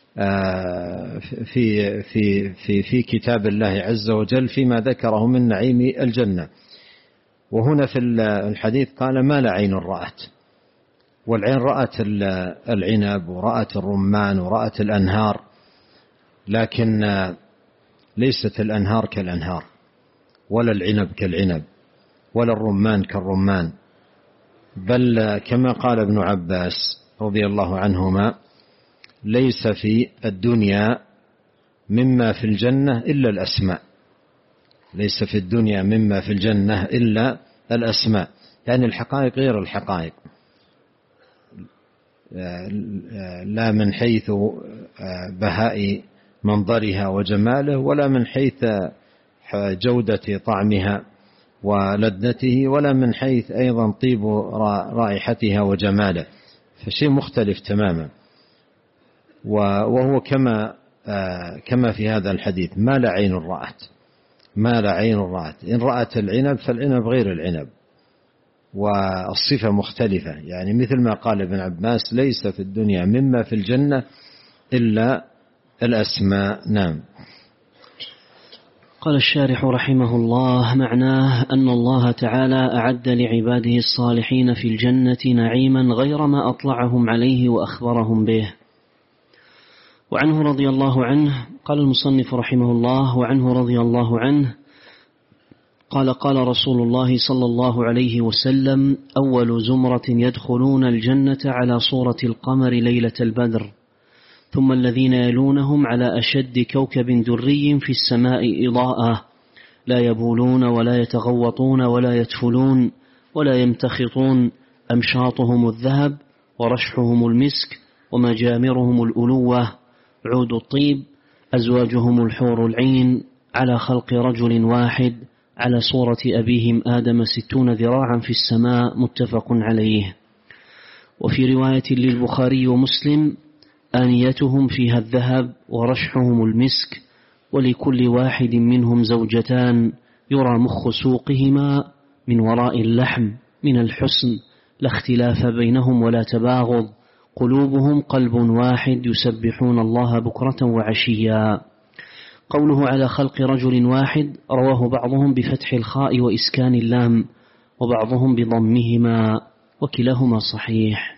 في في في في كتاب الله عز وجل فيما ذكره من نعيم الجنة. وهنا في الحديث قال ما لا عين رأت، والعين رأت العنب ورأت الرمان ورأت الأنهار، لكن ليست الأنهار كالأنهار ولا العنب كالعنب ولا الرمان كالرمان، بل كما قال ابن عباس رضي الله عنهما ليس في الدنيا مما في الجنة إلا الأسماء، ليس في الدنيا مما في الجنة إلا الأسماء، يعني الحقائق غير الحقائق، لا من حيث بهاء منظرها وجماله ولا من حيث جودة طعمها ولذته ولا من حيث أيضا طيب رائحتها وجماله، فشيء مختلف تماما. وهو كما كما في هذا الحديث ما لا عين رأت، ما لا عين رأت، إن رأت العنب فالعنب غير العنب والصفة مختلفة، يعني مثل ما قال ابن عباس ليس في الدنيا مما في الجنة إلا الأسماء. نعم. قال الشارح رحمه الله: معناه أن الله تعالى أعد لعباده الصالحين في الجنة نعيما غير ما أطلعهم عليه وأخبرهم به. وعنه رضي الله عنه قال المصنف رحمه الله: وعنه رضي الله عنه قال: قال رسول الله صلى الله عليه وسلم: أول زمرة يدخلون الجنة على صورة القمر ليلة البدر، ثم الذين يلونهم على أشد كوكب دري في السماء إضاءة، لا يبولون ولا يتغوطون ولا يتفلون ولا يمتخطون، أمشاطهم الذهب ورشحهم المسك ومجامرهم الألوة، عود الطيب، أزواجهم الحور العين، على خلق رجل واحد، على صورة أبيهم آدم ستون ذراعا في السماء، متفق عليه. وفي رواية للبخاري ومسلم: آنيتهم فيها الذهب ورشحهم المسك، ولكل واحد منهم زوجتان يرى مخ سوقهما من وراء اللحم من الحسن، لا اختلاف بينهم ولا تباغض، قلوبهم قلب واحد يسبحون الله بكرة وعشيا. قوله على خلق رجل واحد رواه بعضهم بفتح الخاء وإسكان اللام، وبعضهم بضمهما، وكلاهما صحيح.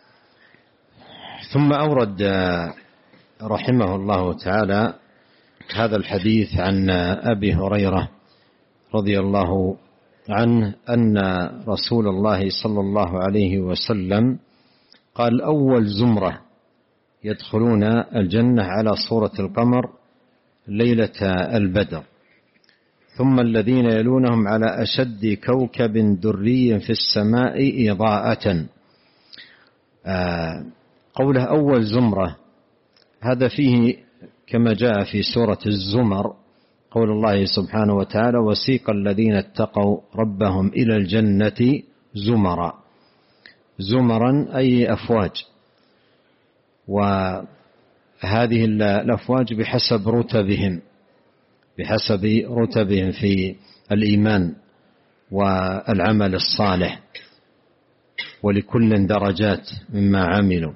ثم أورد رحمه الله تعالى هذا الحديث عن أبي هريرة رضي الله عنه أن رسول الله صلى الله عليه وسلم قال: أول زمرة يدخلون الجنة على صورة القمر ليلة البدر، ثم الذين يلونهم على أشد كوكب دري في السماء إضاءة. آه قوله أول زمرة هذا فيه كما جاء في سورة الزمر قول الله سبحانه وتعالى: وسيق الذين اتقوا ربهم إلى الجنة زمرا، زمرا أي أفواج، وهذه الأفواج بحسب رتبهم بحسب رتبهم في الإيمان والعمل الصالح، ولكل درجات مما عملوا.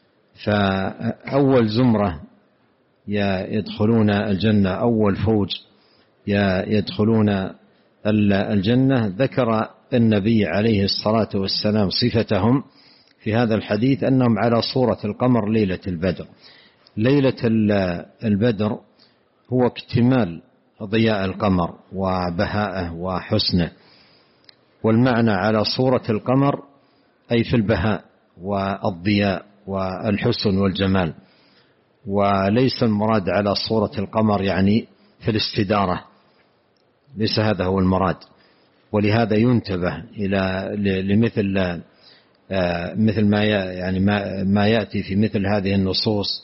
فأول زمرة يدخلون الجنة، أول فوج يدخلون الجنة، ذكر النبي عليه الصلاة والسلام صفتهم في هذا الحديث أنهم على صورة القمر ليلة البدر. ليلة البدر هو اكتمال ضياء القمر وبهاءه وحسنه، والمعنى على صورة القمر أي في البهاء والضياء والحسن والجمال، وليس المراد على صورة القمر يعني في الاستدارة، ليس هذا هو المراد. ولهذا ينتبه إلى لمثل مثل ما يعني ما يأتي في مثل هذه النصوص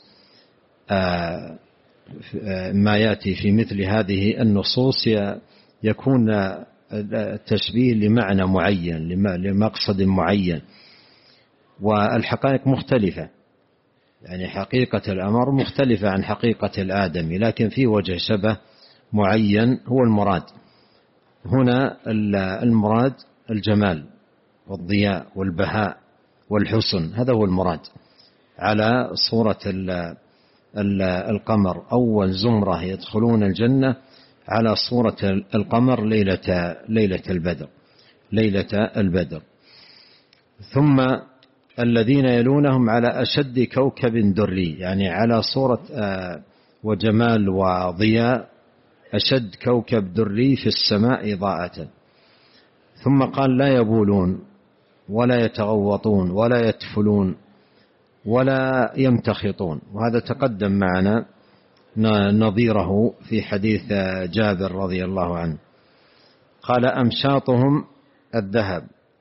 ما يأتي في مثل هذه النصوص يكون التشبيه لمعنى معين لمقصد معين، والحقائق مختلفة، يعني حقيقة الأمر مختلفة عن حقيقة الآدمي، لكن في وجه شبه معين هو المراد. هنا المراد الجمال والضياء والبهاء والحسن، هذا هو المراد على صورة القمر. أول زمرة يدخلون الجنة على صورة القمر ليلة ليلة البدر ليلة البدر ثم الذين يلونهم على أشد كوكب دري، يعني على صورة وجمال وضياء أشد كوكب دري في السماء إضاءة. ثم قال لا يبولون ولا يتغوطون ولا يتفلون ولا يمتخطون، وهذا تقدم معنا نظيره في حديث جابر رضي الله عنه. قال أمشاطهم الذهب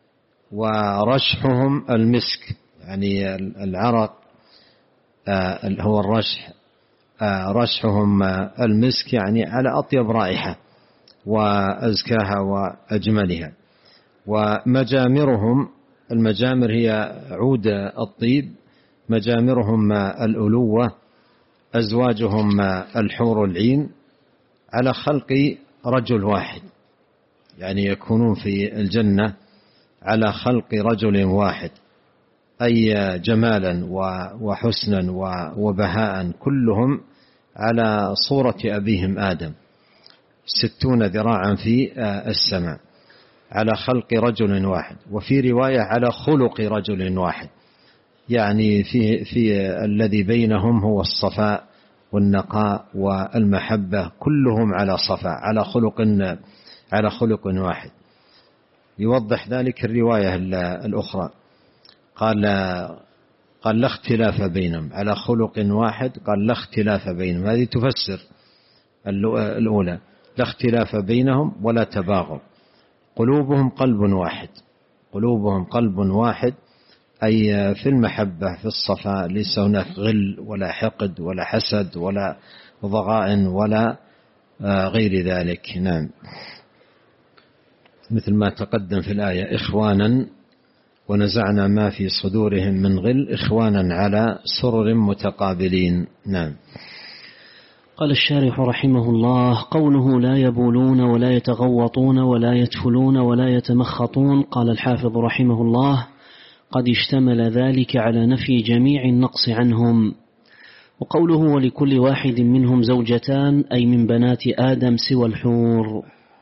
ورشحهم المسك، يعني العرق هو الرشح، رشحهم المسك يعني على أطيب رائحة وأزكاها وأجملها. ومجامرهم، المجامر هي عود الطيب، مجامرهم الألوة، أزواجهم الحور العين، على خلق رجل واحد، يعني يكونون في الجنة على خلق رجل واحد، أي جمالا وحسنا وبهاء، كلهم على صورة أبيهم آدم، ستون ذراعا في السماء، على خلق رجل واحد. وفي رواية على خلق رجل واحد، يعني في, في الذي بينهم هو الصفاء والنقاء والمحبة، كلهم على صفاء، على خلق على خلق واحد. يوضح ذلك الرواية الأخرى، قال قال لا اختلاف بينهم، على خلق واحد، قال لا اختلاف بينهم، هذه تفسر الأولى، لا اختلاف بينهم ولا تباغض، قلوبهم قلب واحد، قلوبهم قلب واحد، أي في المحبة في الصفاء، ليس هناك غل ولا حقد ولا حسد ولا ضغائن ولا غير ذلك. نعم، مثل ما تقدم في الآية إخوانا ونزعنا ما في صدورهم من غل إخوانا على سرر متقابلين. نعم. قال الشارح رحمه الله: قوله لا يبولون ولا يتغوطون ولا يتفلون ولا يتمخطون، قال الحافظ رحمه الله: قد اشتمل ذلك على نفي جميع النقص عنهم. وقوله ولكل واحد منهم زوجتان، أي من بنات آدم سوى الحور.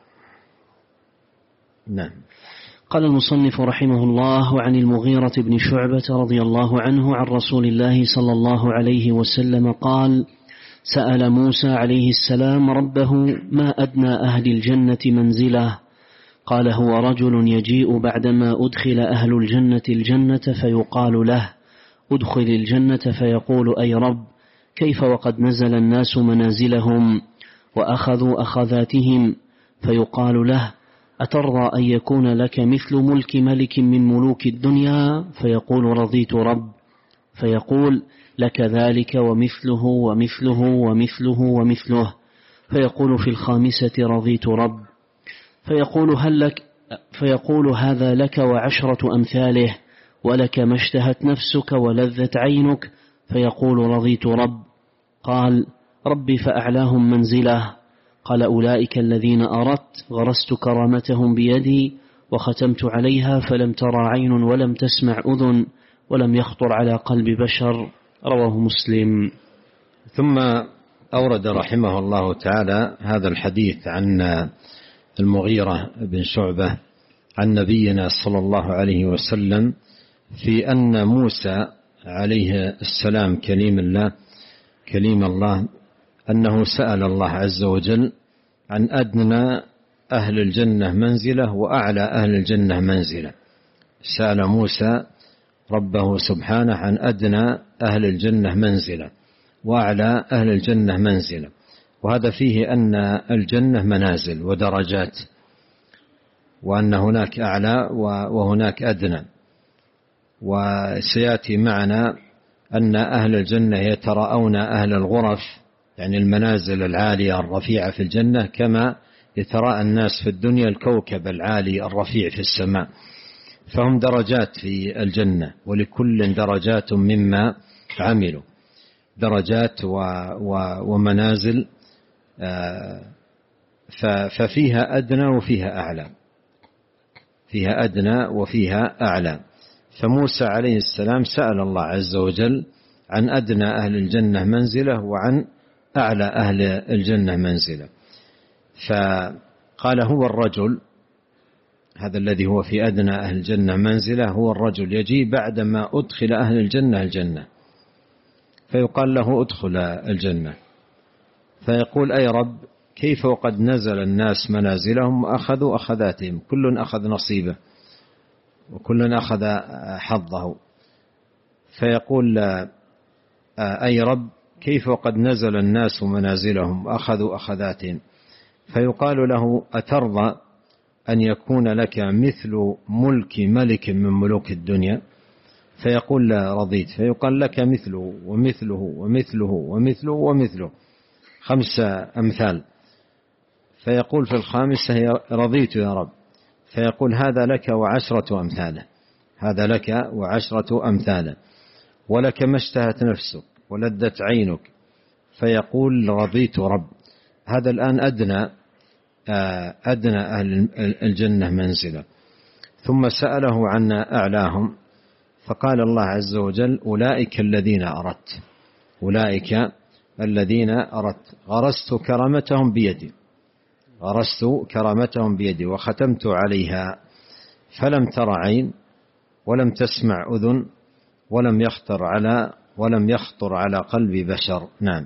نعم. قال المصنف رحمه الله: وعن المغيرة بن شعبة رضي الله عنه عن رسول الله صلى الله عليه وسلم قال: سأل موسى عليه السلام ربه ما أدنى أهل الجنة منزله؟ قال: هو رجل يجيء بعدما أدخل أهل الجنة الجنة فيقال له: أدخل الجنة، فيقول: أي رب، كيف وقد نزل الناس منازلهم وأخذوا أخذاتهم؟ فيقال له: أترضى أن يكون لك مثل ملك ملك من ملوك الدنيا؟ فيقول: رضيت رب. فيقول: لك ذلك ومثله ومثله ومثله ومثله. فيقول في الخامسة: رضيت رب. فيقول: هل لك؟ فيقول: هذا لك وعشرة أمثاله، ولك ما اشتهت نفسك ولذت عينك. فيقول: رضيت رب. قال: ربي فأعلاهم منزله. قال: أولئك الذين أردت، غرست كرامتهم بيدي وختمت عليها، فلم ترى عين ولم تسمع أذن ولم يخطر على قلب بشر. رواه مسلم. ثم أورد رحمه الله تعالى هذا الحديث عن المغيرة بن شعبة عن نبينا صلى الله عليه وسلم في أن موسى عليه السلام كليم الله كليم الله أنه سأل الله عز وجل عن أدنى أهل الجنة منزلة وأعلى أهل الجنة منزلة. سأل موسى ربه سبحانه عن أدنى أهل الجنة منزلة وأعلى أهل الجنة منزلة، وهذا فيه أن الجنة منازل ودرجات، وأن هناك أعلى وهناك أدنى. وسيأتي معنا أن أهل الجنة يتراءون أهل الغرف، يعني المنازل العالية الرفيعة في الجنة، كما يتراءى الناس في الدنيا الكوكب العالي الرفيع في السماء. فهم درجات في الجنة، ولكل درجات مما عملوا، درجات ومنازل، ففيها أدنى وفيها أعلى، فيها أدنى وفيها أعلى. فموسى عليه السلام سأل الله عز وجل عن أدنى أهل الجنة منزلة وعن أعلى أهل الجنة منزلة، فقال هو الرجل، هذا الذي هو في أدنى أهل الجنة منزلة هو الرجل يجي بعدما أدخل أهل الجنة الجنة، فيقال له أدخل الجنة، فيقول أي رب كيف وقد نزل الناس منازلهم وأخذوا أخذاتهم، كل أخذ نصيبه وكل أخذ حظه. فيقول أي رب كيف وقد نزل الناس منازلهم وأخذوا أخذاتهم، فيقال له أترضى أن يكون لك مثل ملك ملك من ملوك الدنيا؟ فيقول لا رضيت. فيقال لك مثله ومثله ومثله ومثله ومثله، خمسة أمثال. فيقول في الخامسة رضيت يا رب. فيقول هذا لك وعشرة أمثاله، هذا لك وعشرة أمثاله، ولك ما اشتهت نفسك ولذت عينك. فيقول رضيت رب. هذا الآن أدنى أدنى أهل الجنة منزلة. ثم سأله عن أعلاهم، فقال الله عز وجل أولئك الذين أردت، أولئك الذين أردت غرست كرامتهم بيدي، غرست كرامتهم بيدي وختمت عليها، فلم تر عين ولم تسمع أذن ولم يخطر على ولم يخطر على قلب بشر. نعم.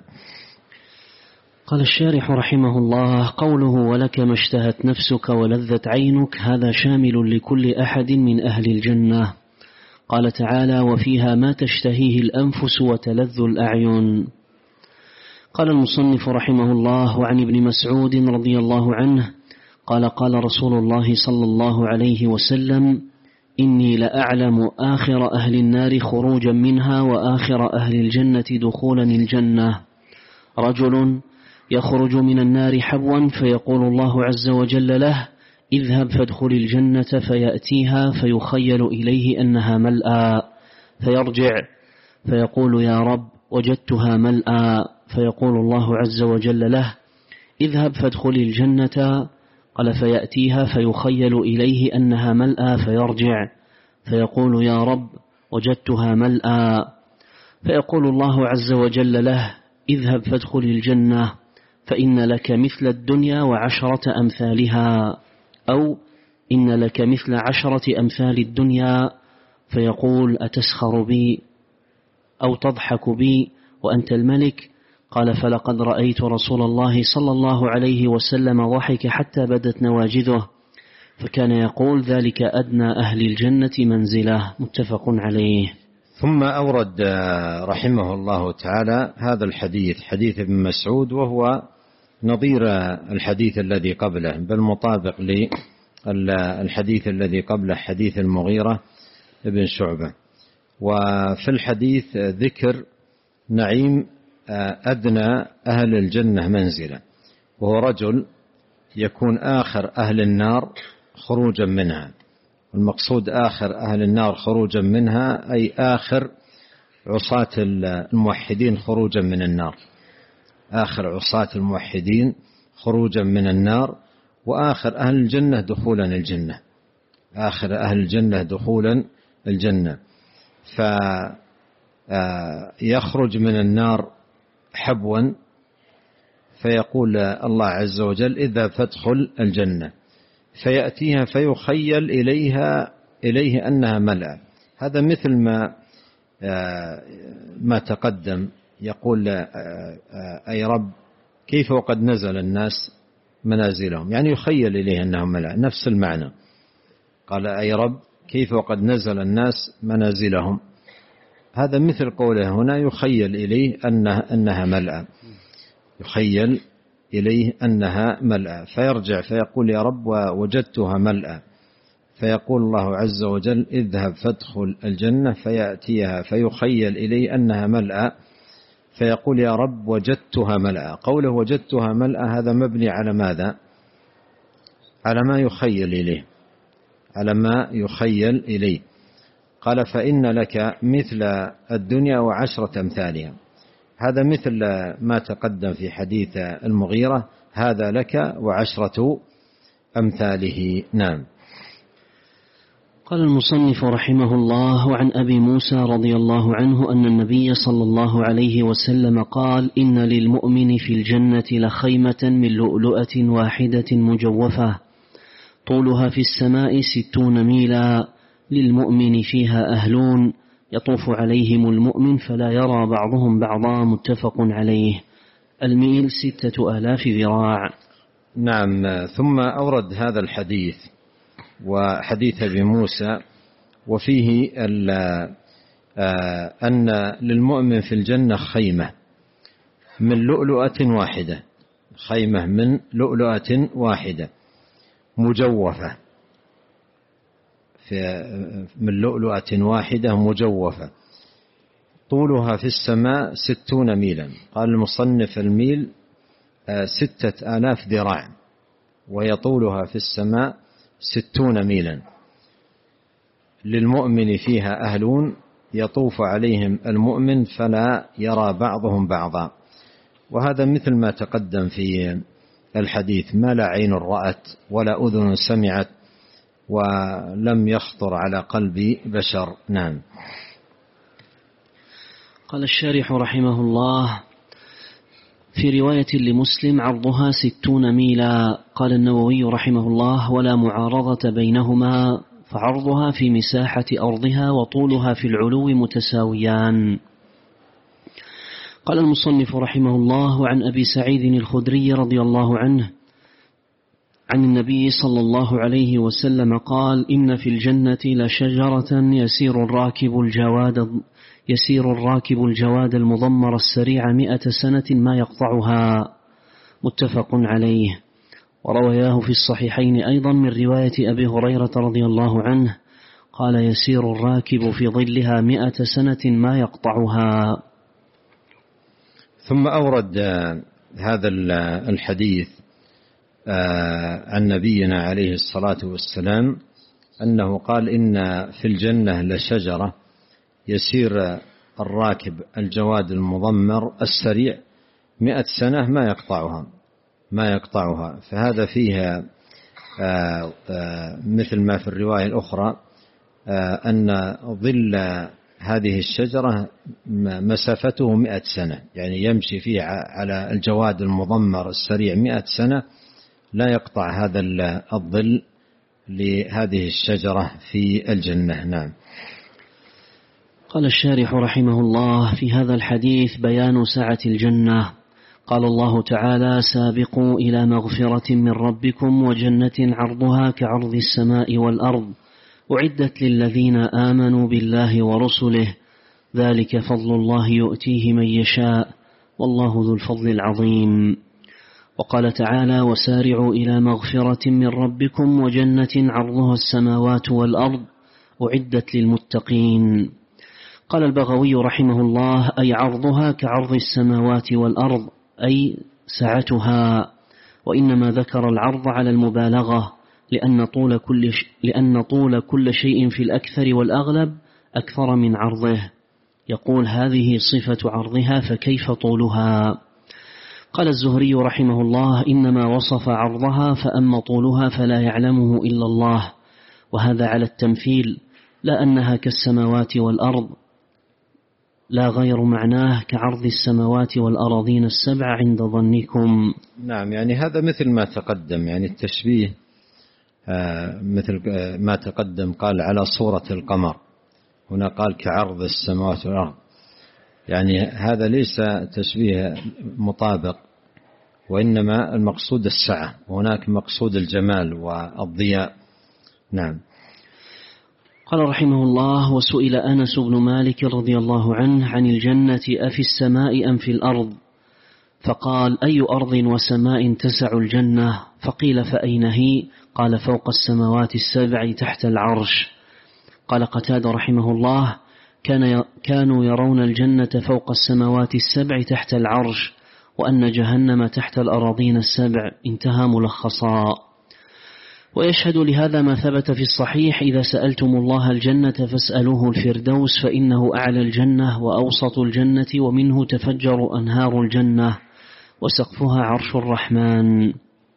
قال الشارح رحمه الله: قوله ولك ما اشتهت نفسك ولذت عينك هذا شامل لكل أحد من أهل الجنة. قال تعالى: وفيها ما تشتهيه الأنفس وتلذ الأعين. قال المصنف رحمه الله: وعن ابن مسعود رضي الله عنه قال: قال رسول الله صلى الله عليه وسلم: إني لأعلم آخر أهل النار خروجا منها وآخر أهل الجنة دخولا الجنة، رجل يخرج من النار حبوا فيقول الله عز وجل له: اذهب فادخل الجنة، فيأتيها فيخيل إليه أنها ملأى، فيرجع فيقول: يا رب وجدتها ملأى، فيقول الله عز وجل له: اذهب فادخل الجنة. قال: فيأتيها فيخيل إليه أنها ملأى، فيرجع فيقول: يا رب وجدتها ملأى، فيقول الله عز وجل له: اذهب فادخل الجنة، فإن لك مثل الدنيا وعشرة أمثالها، أو إن لك مثل عشرة أمثال الدنيا. فيقول: أتسخر بي أو تضحك بي وأنت الملك؟ قال: فلقد رأيت رسول الله صلى الله عليه وسلم ضحك حتى بدت نواجذه، فكان يقول: ذلك أدنى أهل الجنة منزلة. متفق عليه. ثم أورد رحمه الله تعالى هذا الحديث، حديث ابن مسعود، وهو نظير الحديث الذي قبله، بل مطابق للحديث الذي قبله، حديث المغيرة ابن شعبة. وفي الحديث ذكر نعيم أدنى أهل الجنة منزلة، وهو رجل يكون آخر أهل النار خروجا منها. المقصود آخر أهل النار خروجا منها أي آخر عصاة الموحدين خروجا من النار، آخر عصاة الموحدين خروجا من النار، وآخر أهل الجنة دخولا الجنة، آخر أهل الجنة دخولا الجنة. فيخرج من النار حبوا، فيقول الله عز وجل: إذا فادخل الجنة، فيأتيها فيخيل إليها إليه أنها ملأ. هذا مثل ما ما تقدم، يقول: أي رب كيف وقد نزل الناس منازلهم، يعني يخيل إليه أنهم ملأ، نفس المعنى. قال: أي رب كيف وقد نزل الناس منازلهم. هذا مثل قوله هنا يخيل إليه أنها, أنها ملأى، يخيل إليه أنها ملأى، فيرجع فيقول يا رب وجدتها ملأى، فيقول الله عز وجل اذهب فادخل الجنة، فيأتيها فيخيل إليه أنها ملأى، فيقول يا رب وجدتها ملأى. قوله وجدتها ملأى هذا مبني على ماذا؟ على ما يخيل إليه، على ما يخيل إليه. قال فإن لك مثل الدنيا وعشرة أمثالها، هذا مثل ما تقدم في حديث المغيرة، هذا لك وعشرة أمثاله. نعم. قال المصنف رحمه الله: وعن أبي موسى رضي الله عنه أن النبي صلى الله عليه وسلم قال: إن للمؤمن في الجنة لخيمة من لؤلؤة واحدة مجوفة طولها في السماء ستون ميلا، للمؤمن فيها أهلون يطوف عليهم المؤمن فلا يرى بعضهم بعضا، متفق عليه. الميل ستة آلاف ذراع. نعم. ثم أورد هذا الحديث وحديث أبي موسى، وفيه أن للمؤمن في الجنة خيمة من لؤلؤة واحدة، خيمة من لؤلؤة واحدة مجوفة، من لؤلؤة واحدة مجوفة طولها في السماء ستون ميلا. قال المصنف الميل ستة آلاف ذراع، وهي طولها في السماء ستون ميلا. للمؤمن فيها أهلون يطوف عليهم المؤمن فلا يرى بعضهم بعضا. وهذا مثل ما تقدم في الحديث، ما لا عين رأت ولا أذن سمعت ولم يخطر على قلب بشر. نعم. قال الشارح رحمه الله: في رواية لمسلم عرضها ستون ميلا. قال النووي رحمه الله: ولا معارضة بينهما، فعرضها في مساحة أرضها وطولها في العلو متساويان. قال المصنف رحمه الله: عن أبي سعيد الخدري رضي الله عنه عن النبي صلى الله عليه وسلم قال: إن في الجنة لشجرة يسير الراكب الجواد يسير الراكب الجواد المضمر السريع مئة سنة ما يقطعها، متفق عليه. وروياه في الصحيحين أيضا من رواية أبي هريرة رضي الله عنه قال: يسير الراكب في ظلها مئة سنة ما يقطعها. ثم أورد هذا الحديث عن نبينا عليه الصلاة والسلام أنه قال: إن في الجنة لشجرة يسير الراكب الجواد المضمر السريع مئة سنة ما يقطعها ما يقطعها فهذا فيها مثل ما في الرواية الأخرى أن ظل هذه الشجرة مسافته مئة سنة، يعني يمشي فيه على الجواد المضمر السريع مئة سنة لا يقطع هذا الظل لهذه الشجرة في الجنة. نعم. قال الشارح رحمه الله: في هذا الحديث بيان سعة الجنة. قال الله تعالى: سابقوا إلى مغفرة من ربكم وجنة عرضها كعرض السماء والأرض أعدت للذين آمنوا بالله ورسله ذلك فضل الله يؤتيه من يشاء والله ذو الفضل العظيم. وقال تعالى: وسارعوا إلى مغفرة من ربكم وجنة عرضها السماوات والأرض أعدت للمتقين. قال البغوي رحمه الله: أي عرضها كعرض السماوات والأرض، أي سعتها. وإنما ذكر العرض على المبالغة، لأن طول كل ش... لأن طول كل شيء في الأكثر والأغلب أكثر من عرضه. يقول: هذه صفة عرضها فكيف طولها؟ قال الزهري رحمه الله: إنما وصف عرضها، فأما طولها فلا يعلمه إلا الله، وهذا على التمثيل، لا أنها كالسماوات والأرض، لا غير معناه كعرض السماوات والأراضين السبع عند ظنكم. نعم، يعني هذا مثل ما تقدم، يعني التشبيه مثل ما تقدم، قال على صورة القمر، هنا قال كعرض السماوات والأرض، يعني هذا ليس تشبيه مطابق، وإنما المقصود السعة، وهناك مقصود الجمال والضياء. نعم. قال رحمه الله: وسئل أنس بن مالك رضي الله عنه عن الجنة أفي السماء أم في الأرض؟ فقال: أي أرض وسماء تسع الجنة؟ فقيل: فأين هي؟ قال: فوق السماوات السبع تحت العرش. قال قتادة رحمه الله: كان كانوا يرون الجنة فوق السماوات السبع تحت العرش، وأن جهنم تحت الأراضين السبع. انتهى ملخصا. ويشهد لهذا ما ثبت في الصحيح: إذا سألتم الله الجنة فاسألوه الفردوس، فإنه أعلى الجنة وأوسط الجنة، ومنه تفجر أنهار الجنة، وسقفها عرش الرحمن.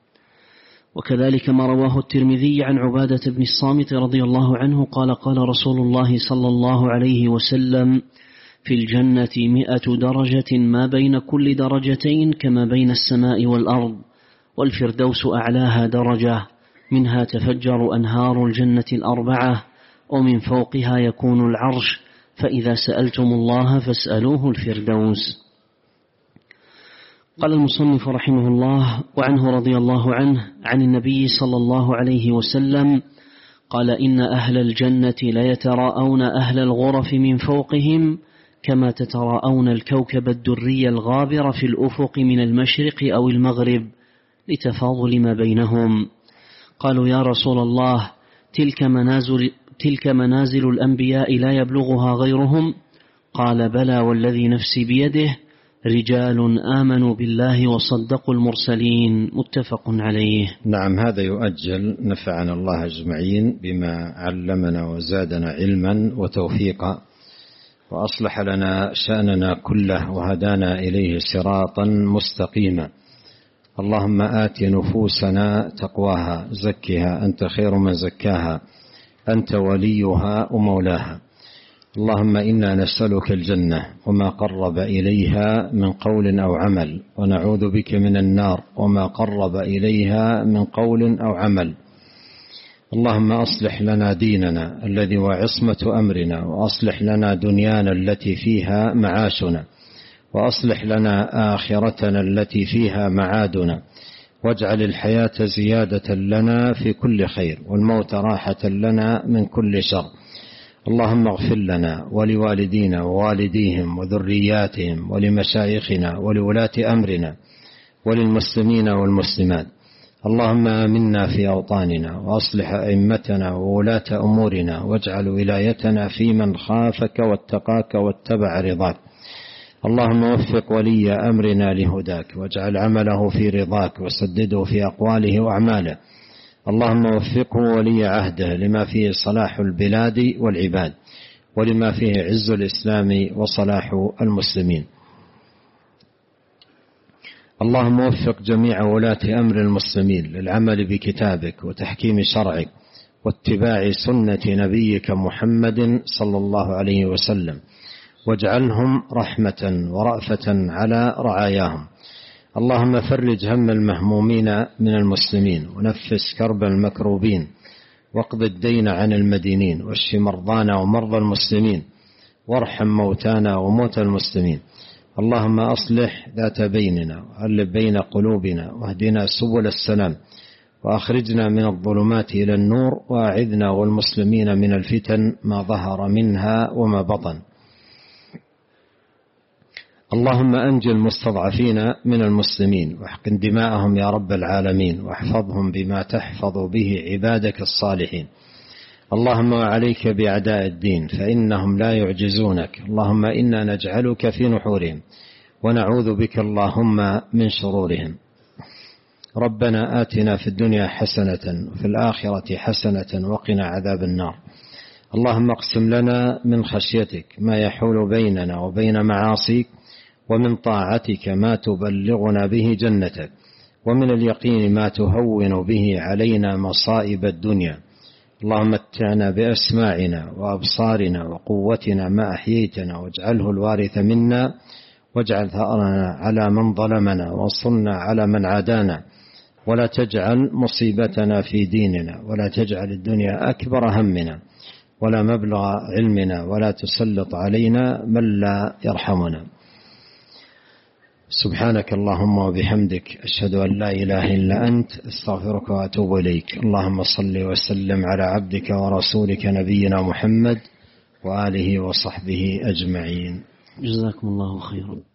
وكذلك ما رواه الترمذي عن عبادة بن الصامت رضي الله عنه قال: قال رسول الله صلى الله عليه وسلم: في الجنة مئة درجة ما بين كل درجتين كما بين السماء والأرض، والفردوس أعلاها درجة، منها تفجر أنهار الجنة الأربعة، ومن فوقها يكون العرش، فإذا سألتم الله فاسألوه الفردوس. قال المصنف رحمه الله: وعنه رضي الله عنه عن النبي صلى الله عليه وسلم قال: إن أهل الجنة ليتراءون أهل الغرف من فوقهم كما تتراءون الكوكب الدري الغابر في الأفق من المشرق أو المغرب، لتفاضل ما بينهم. قالوا: يا رسول الله، تلك منازل, تلك منازل الأنبياء لا يبلغها غيرهم؟ قال: بلى والذي نفسي بيده، رجال آمنوا بالله وصدقوا المرسلين. متفق عليه. نعم، هذا يؤجل. نفعنا الله أجمعين بما علمنا وزادنا علما وتوفيقا، وأصلح لنا شأننا كله، وهدانا إليه صراطا مستقيما. اللهم آت نفوسنا تقواها، زكها أنت خير من زكاها، أنت وليها ومولاها. اللهم إنا نسألك الجنة وما قرب إليها من قول أو عمل، ونعوذ بك من النار وما قرب إليها من قول أو عمل. اللهم أصلح لنا ديننا الذي هو عصمة أمرنا، وأصلح لنا دنيانا التي فيها معاشنا، وأصلح لنا آخرتنا التي فيها معادنا، واجعل الحياة زيادة لنا في كل خير، والموت راحة لنا من كل شر. اللهم اغفر لنا ولوالدينا ووالديهم وذرياتهم ولمشايخنا ولولاة أمرنا وللمسلمين والمسلمات. اللهم آمنا في أوطاننا، وأصلح أئمتنا وولاة أمورنا، واجعل ولايتنا في من خافك واتقاك واتبع رضاك. اللهم وفق ولي أمرنا لهداك، واجعل عمله في رضاك، وسدده في أقواله وأعماله. اللهم وفقه ولي عهده لما فيه صلاح البلاد والعباد، ولما فيه عز الإسلام وصلاح المسلمين. اللهم وفق جميع ولاة أمر المسلمين للعمل بكتابك وتحكيم شرعك واتباع سنة نبيك محمد صلى الله عليه وسلم، واجعلهم رحمة ورأفة على رعاياهم. اللهم فرج هم المهمومين من المسلمين، ونفس كرب المكروبين، واقض الدين عن المدينين، واشف مرضانا ومرضى المسلمين، وارحم موتانا وموتى المسلمين. اللهم أصلح ذات بيننا، وألف بين قلوبنا، واهدنا سبل السلام، وأخرجنا من الظلمات إلى النور، وأعذنا والمسلمين من الفتن ما ظهر منها وما بطن. اللهم أنجي المستضعفين من المسلمين، واحقن دماءهم يا رب العالمين، واحفظهم بما تحفظ به عبادك الصالحين. اللهم وعليك بأعداء الدين، فإنهم لا يعجزونك. اللهم إنا نجعلك في نحورهم، ونعوذ بك اللهم من شرورهم. ربنا آتنا في الدنيا حسنة، وفي الآخرة حسنة، وقنا عذاب النار. اللهم اقسم لنا من خشيتك ما يحول بيننا وبين معاصيك، ومن طاعتك ما تبلغنا به جنتك، ومن اليقين ما تهون به علينا مصائب الدنيا. اللهم متعنا بأسماعنا وأبصارنا وقوتنا ما أحييتنا، واجعله الوارث منا، واجعل ثأرنا على من ظلمنا، وانصرنا على من عادانا، ولا تجعل مصيبتنا في ديننا، ولا تجعل الدنيا أكبر همنا ولا مبلغ علمنا، ولا تسلط علينا من لا يرحمنا. سبحانك اللهم وبحمدك أشهد أن لا إله إلا أنت استغفرك وأتوب إليك. اللهم صل وسلم على عبدك ورسولك نبينا محمد وآله وصحبه أجمعين. جزاكم الله خيرا.